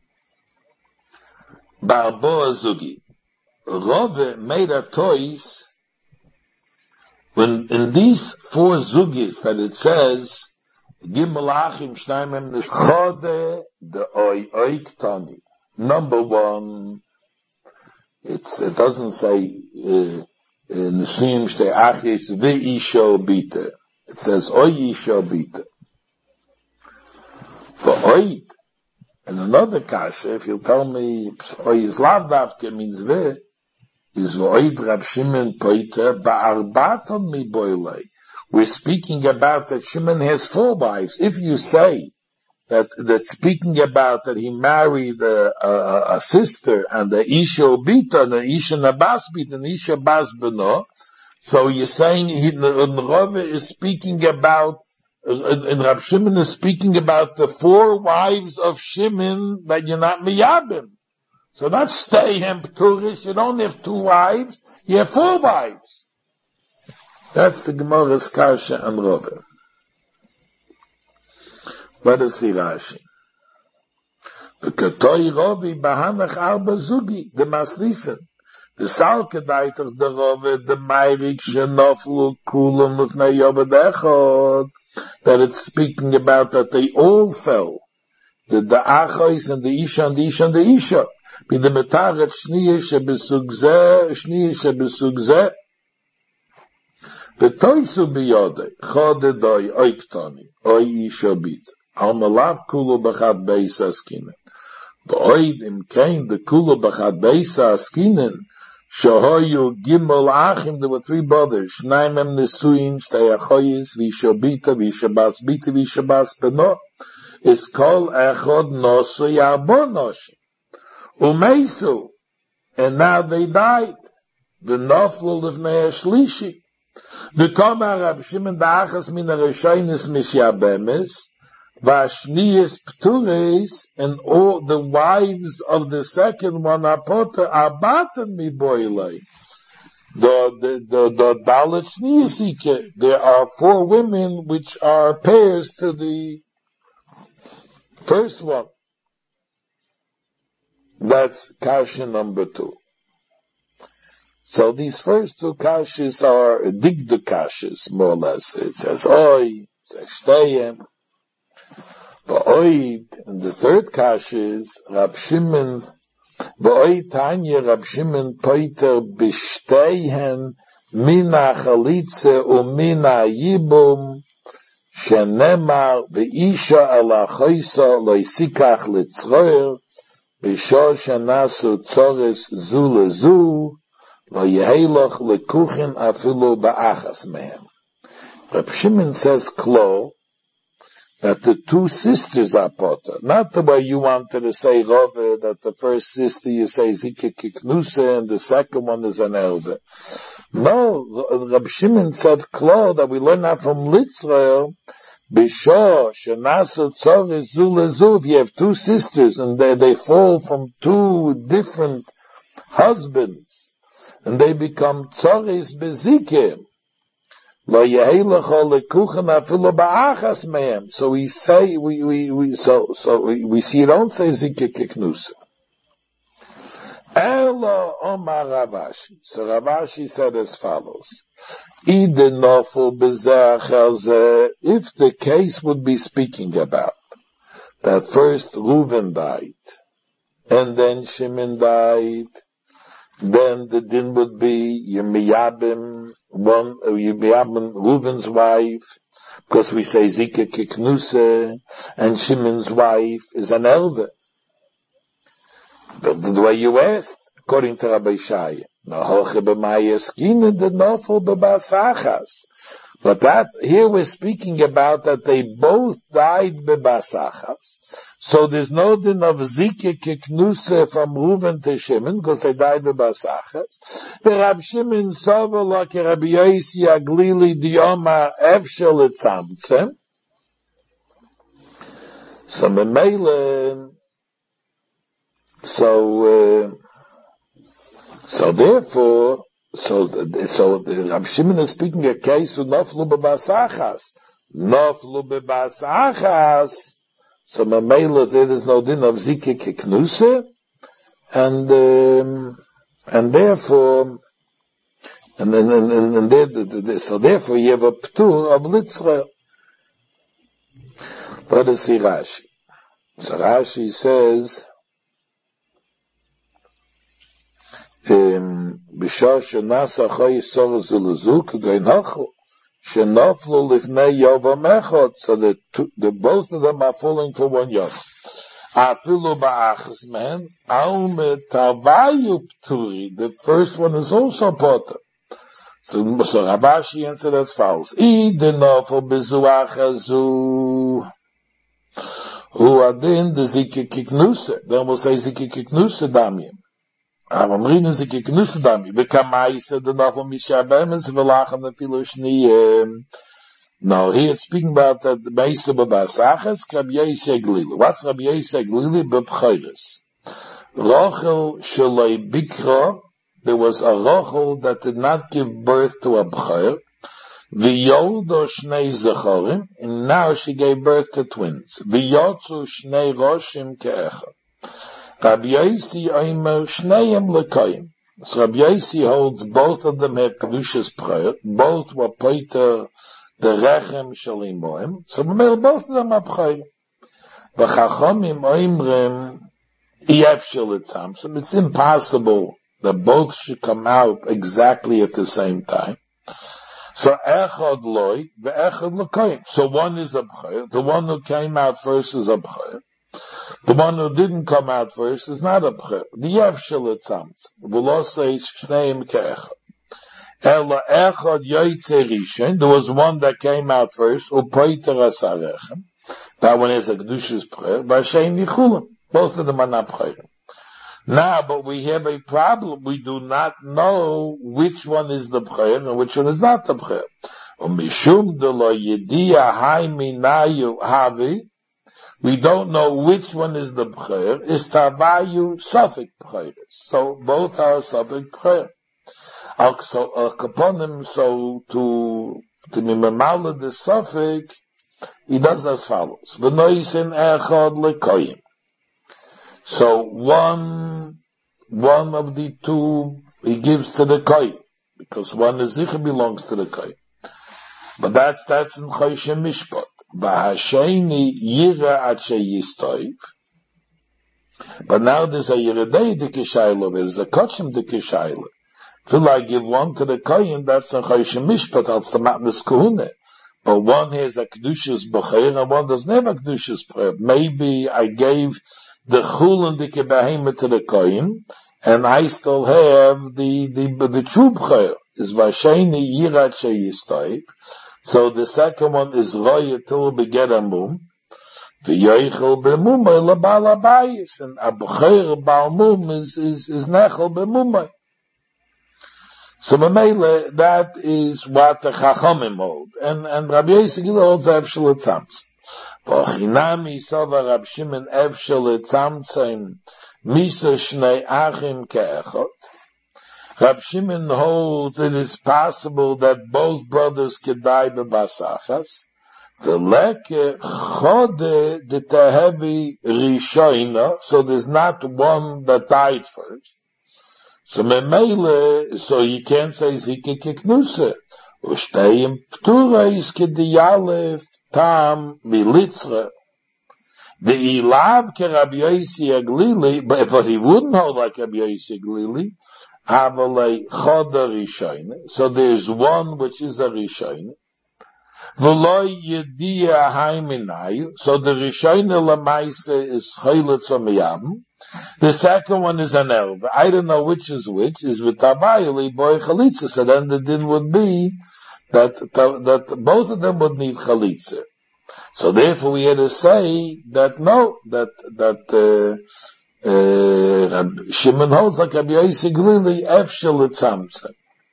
Barboa Zugi. Rav made a toys when in these four Zugis that it says, Gimelachim Shnaimem Nishchode the Oy Oiktani. Number one, it's, it doesn't say, Nishim Shtei Achis Ve'isho Bita. It says Oyisho Bita. For Oid, and another kasha, if you tell me Oy is Lavdavke means Ve, is Oid Rab Shimon Poiter Ba'arbaton Mi Boilei. We're speaking about that Shimon has four wives. If you say that, that speaking about that he married a, a, a sister and the Isha Obita and the Isha Nabas Bita and Isha Bas Beno, so you're saying he, Rav is speaking about, and Rab Shimon is speaking about the four wives of Shimon that you're not miyabim. So not stay him pturish, you don't have two wives, you have four wives. That's the Gemara's Kasha and Rav. Let us see Rashi. The Katoi Ravi Bahanach Arba Zugi, the Maslisen. The Salkedait of the Rav, the Mairik Shenoflu Kulam of Nayobad Echod, that it's speaking about that they all fell. The the Achois and the Isha and the Isha and the Isha. Be the Metaret Shniya Shebesugzeh, Shniya Shebesugzeh. V'toisu biyodei, chodedoi oiktoni, oi ishobit, al malav kulu b'chad beisa askinen. V'oid im kein de kulu b'chad beisa askinen, shohoyu gimel achim, there were three brothers, shnaim em nesuin, shtei achoyis, v'ishobita, v'ishabas bita, v'ishabas beno, is kol echod nosu yabo noshim. Umeisu, and now they died. V'noflu lefnei ashlishi. The Kamar Rab Shimon Da'achas min ha-Rishonis Mishyabemes, Vashnias Ptures, and all the wives of the second one are potter, are batan mi boilei. The, the, the, the Dalet Shniasike, there are four women which are pairs to the first one. That's Kasha number two. So these first two kashas are digdu kashas, more or less. It says oi, it says shteyem. V'oid, and the third kasha is Rab Shimon, v'oid tanya Rab Shimon poiter b'shteihen mina chalitze umina yibum shenemar v'isha ala choysa loisikach litzroer v'sho shenasu tzores zu lezu Rab Shimon says klo that the two sisters are potter, not the way you wanted to say Rav, that the first sister you say Zika Kiknusa and the second one is an elder. No, Rab Shimon said klo that we learn that from Litzrael. B'shor shenasu tzores zu lezu. If you have two sisters and they they fall from two different husbands, and they become tzoris bezikim. Lo yehelachol lekuchen afilu ba'achas mehem. So we say, we, we, we, so, so we, we see, don't say zike keknusa. Elo omar Ravashi. So Ravashi said as follows. Ide nofel bezeh, if the case would be speaking about that first Reuven died, and then Shimon died, then the din would be Yirmiyabim, one, Yirmiyabim, Reuven's wife, because we say Zika Kiknuse, and Shimon's wife is an elder. The, the, the way you asked, according to Rabbi Shaya. But that, here we're speaking about that they both died bebasachas. So there's no din of Zike Kiknuse from Reuven to Shimon, because they died bebasachas. The Rab Shimon Sova like Rabbi Yosi Aglili Dioma Efshel Etzamtzem. So Memele, so, uh, so therefore, so, so the Rabbi Shimon is speaking a case with Noflu B'Basachas. Noflu B'Basachas. So Mamela, there is no din of Zike Keknuse, and, um, and therefore, and then, and, and, and there, so therefore you have a Ptur of Litzra. Let us see Rashi. So Rashi says, B'shar shenasa choy yisor zuluzuk geinachol shenoflu lifnei yova mechot. So the, two, the both of them are falling for one yom. Afilu ba'achas men al metavayu pturi. The first one is also potter. So, so Rabashi answered as follows: I denofel bezuachazu. Who are then the Zike Kiknuse? Then we'll say Zike Kiknuse Damim. Amamrina Zike Kiknuse Damim. Bekamai said the Nafel Mishabemes Velachan the Filoshni. Now here it's speaking about that the Meisa Babasachas, Rabbi Yosef Glili. What's Rabbi Yosef Glili? Bebchayres. Rochel Shalei Bikra. There was a Rochel that did not give birth to a Bchayr. V'yoldo shnei zechorim, and now she gave birth to twins. V'yotzu shnei roshim ke'echad. Rabbi Yossi oimer shneim lekoyim. So Rabbi Yossi holds both of them have kedushas prayer. Both were poiter the rechem shalimoim. So both of them are prayer. V'chachomim oimrim iyef shelitzam. So it's impossible that both should come out exactly at the same time. So echad loy, the echad l'koyim. So one is a b'chayr. The one who came out first is a b'chayr. The one who didn't come out first is not a b'chayr. The yevshel etzamt. V'lo say shneim ke'echad. Ela echad yoytze rishon. There was one that came out first. U'poiter asarechem. That one is a kedushas b'chayr. V'ashein yichulim. Both of them are not b'chayr. Now, but we have a problem. We do not know which one is the b'chayr and which one is not the b'chayr. Umishum de lo yediya hai minayu havi. We don't know which one is the b'chayr. Is tavayu safek b'chayr. So both are safek b'chayr. So upon him, so to to mimamala the safek, he does as follows: v'noisen echad lekoyim. So one, one of the two he gives to the koy, because one is zicha belongs to the koy. But that's, that's in Choshen Mishpat. V'hasheni yira ache yistoiv. But now there's a yiradei de kishayla, there's a kochem de kishayla. Till I give one to the koy, and that's in Choshen Mishpat, that's the matnas kuhune. But one has a kedushas b'chayr, and one doesn't have a kedushas b'chayr. Maybe I gave the chul and the kebahima to the kohen, and I still have the, the, the true b'chayr, is vasheni yirat sheyistoiv. So the second one is roya till beget amum, v'yoichel b'mumay lebal abayis, and a b'chayr b'almum is, is, is nechel b'mumay. So Mamela, that is what the Chachamim hold, and, and Rabbi Yosef holds Evshel Etzamtz. V'chinami sova Rab Shimon Evshel Etzamtzim misa shnei achim ke'echot. Rab Shimon holds it is possible that both brothers could die b'basachas. V'leke chode de tehevi rishoina, so there's not one that died first. So memele, so you can't say zike kiknuse. Ushteim ptura is kediyalef tam militzre. The ilav ke Rabbi Yossi Aglili, but but he wouldn't hold like Rabbi Yossi Aglili. Avalei choda rishoyne. So there's one which is a rishoyne. V'lo yediya haiminayu. So the rishoyne lamaise is choyletz omiyam. The second one is an elv. I don't know which is which. Is v'tabayili boy chalitza. So then the din would be that that both of them would need chalitza. So therefore we had to say that no, that that uh, uh, Shimon holds like Rabbi Yosef Glili efshel etzamtzem.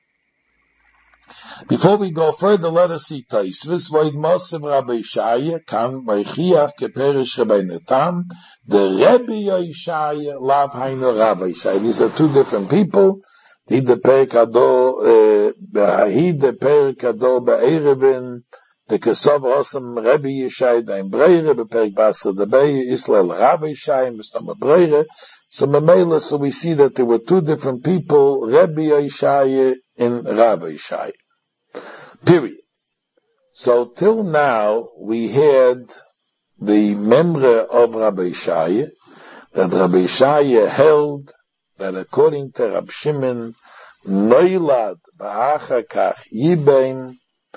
Before we go further, let us see Taisvis Void Mosev Rabbi Shaya Kam Vaychiach Keperish Rabbi Netam the Rebbe Yishaya Lav Hainu Rabbi Shaya. These are two different people. he the perikado, he the perikado be'erevin, the Kesov Osam Rebbe Yishai Daim Breire, Beperik Basra Debei, Israel Rabbi Yishai, Mistama Breire. So Mamela, so we see that there were two different people, Rebbe Yishai and Rabbi Yishai. Period. So till now, we had the memra of Rabbi Yishai, that Rabbi Yishai held that according to Rab Shimon, Noilad Ba'acha Kach Yibein,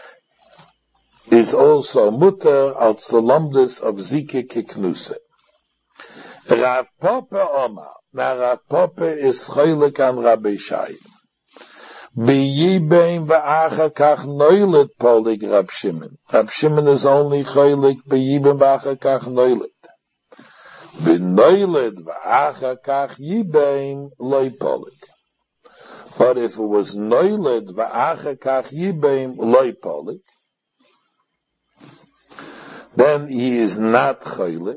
is also mutter als the lamdes of Zike Kiknuse. Rav Pope Omar, now Rav Pope is choylek an Rabbi Yishai. Beyibein va'acha kach noilet polig Rab Shimon. Rab Shimon is only choylek beyibein va'acha kach noilet. Benoilet va'acha kach yibein loy polig. But if it was noilet va'acha kach yibein loy polig, then he is not choylek.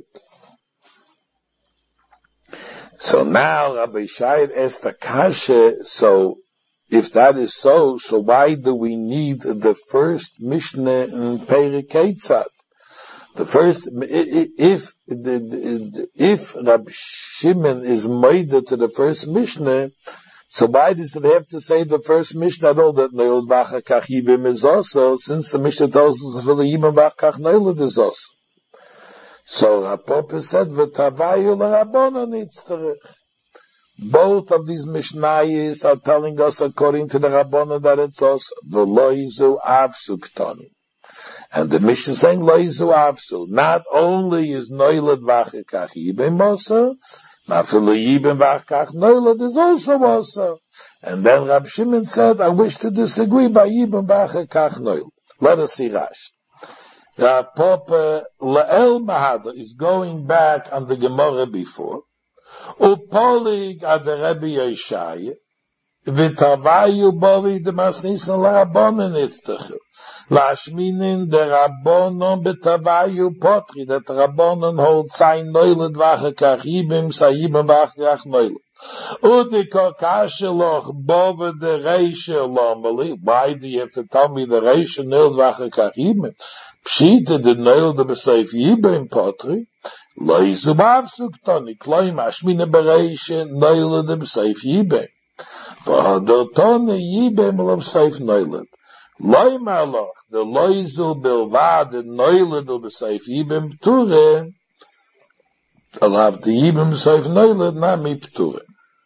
So now Rabbi Yishai asked the kasha, so if that is so, so why do we need the first Mishnah in Perek Eitzad? The first, if, if Rabbi Shimon is moida to the first Mishnah, so why does it have to say the first Mishnah at all that Neilad Vacha Kach Yibim is also, since the Mishnah tells us that Yibim Vacha Kach Neilad is also? So Rapopah said, "V'tavayu l'Rabbanan nitztarech." Both of these Mishnayos are telling us according to the Rabbanan that it's also v'loizu avsu k'tani. And the Mishnah is saying loizu avsu. Not only is Neilad Vacha Kach Yibim also, Nafilu Yibim Vacha Kach Neilad is also also. And then Rab Shimon said, I wish to disagree by Yibim Vacha Kach Neilad. Let us see Rashi. Rav Pope La'el Mahada is going back on the Gemara before. Upolig ad Rebbe Yishai, v'tavayu bori demasnisan la'rabonin itztachil. Lashminin de Rabbonon betavayu potri, that Rabbonon hold sein neulad vacha kach yibim, sayibim vacha kach neulad. Udiko kasheloch bove de reishe lomali. Why do you have to tell me the reishe neulad vacha kach yibim? Pshita de neulad b'seif yibim potri. Loizu b'avsu ktoni, kloi mashmina bereishe neulad b'seif yibim. V'hadotone yibim l'b'seif neulad. Loi maloch, the loizu bilvad, the neulad b'seif yibim p'ture, I'll have the yibim b'seif neulad, nami p'ture.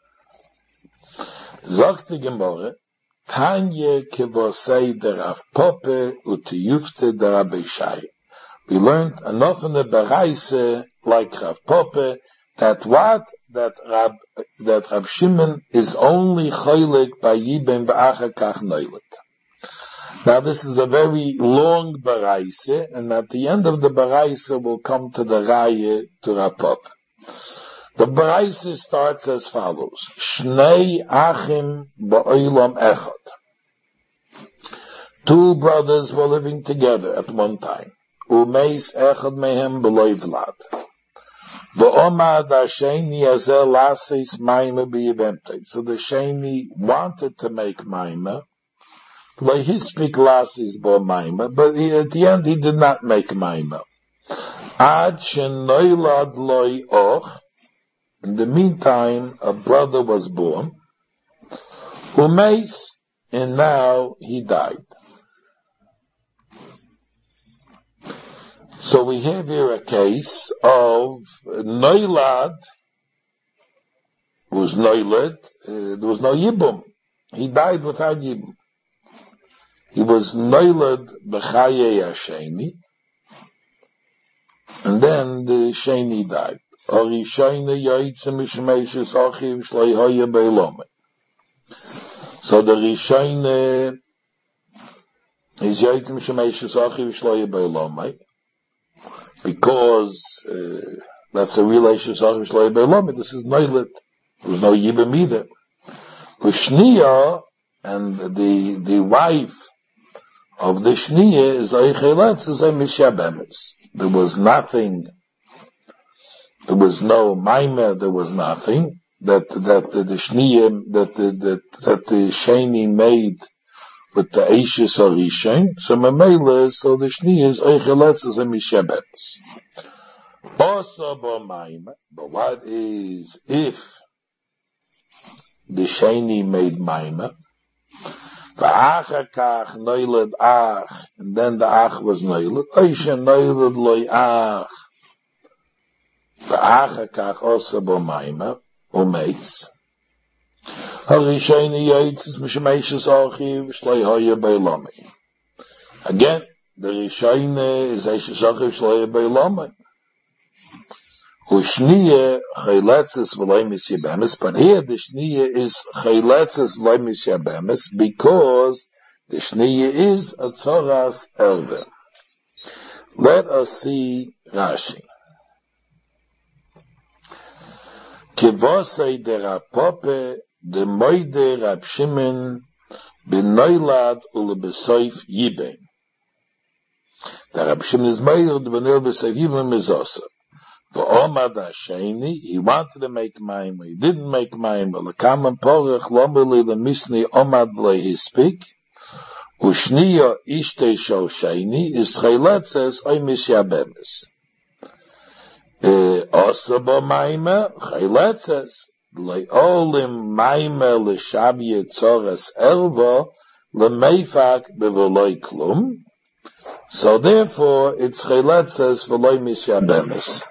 Sagt die Gemorre, Tanje kevosei der Rav Pope utiyufte der Rabbi Yishai. We learned enough in the Baraise, like Rav Pope, that what? That Rab, that Rab Shimon is only choylek by yibim ba'acha kach neulad. Now this is a very long Baraise, and at the end of the Baraise we'll come to the Raya to Rav Pope. The Baraise starts as follows. Shnei achim ba'olam echad. Two brothers were living together at one time. Umeis echad mehem b'loi vlad. V'omad hasheni hazeh lasis maima b'yivemtei. So the sheni wanted to make maima. Like he speak lasis bo maima, but he, at the end he did not make maima. Ad shenoilad loi och. In the meantime, a brother was born, Umeis, and now he died. So we have here a case of Noilad, was Noilad, uh, there was no Yibum. He died without Yibum. He was Noilad B'chaye Hasheni, and then the Sheni died. So the Rishayne is Yoitzim Shemeshes Achiv Shloye Be'olomei, because uh, that's a relation to Achiv Shloye Be'olomei. This is Noilet. There was no Yibam either. Shniya, and the the wife of the Shniya is Eicheletz, is a Mishabemes. There was nothing. There was no maima, there was nothing. that, that the, the Shniyim, that the, that, that the Sheni made with the Eishis Arishain, so Mamela, so the Shni is Eicheletzes and Mishabemes. Also, but what is if the Sheni made Maima? V'achakach noiled ach, and then the ach was noiled. Oisha noiled loy ach. V'achakach also bo Maima, umeis. Again, the Rishayne is Eishes Achiv Shloya Beilomai. Ushniye Chayletzes V'loi Misyabemes, but here the Shniye is Chayletzes V'loi Misyabemes because the Shniye is a Tzoras Erve. Let us see Rashi. Kivosei de Rav Pope de Moide Rab Shimon ben Noilad ulebesoif Yibein. The Rab Shimon is Moide ben Noilad besoif Yibein Mezosa. For Omad Hasheni, he wanted to make Maim, he didn't make Maim. Lekam and Porach Lomeli lemisni Omad lehispik. Ushniya Ishtei Shol Sheni is Chayletzes oy Misyabemes. Also bo Maime Chayletzes. Le'olim maime l'shabye tzores elva le'meifak bevoloi klum. So therefore, it's chayletzes v'loi misyabemes.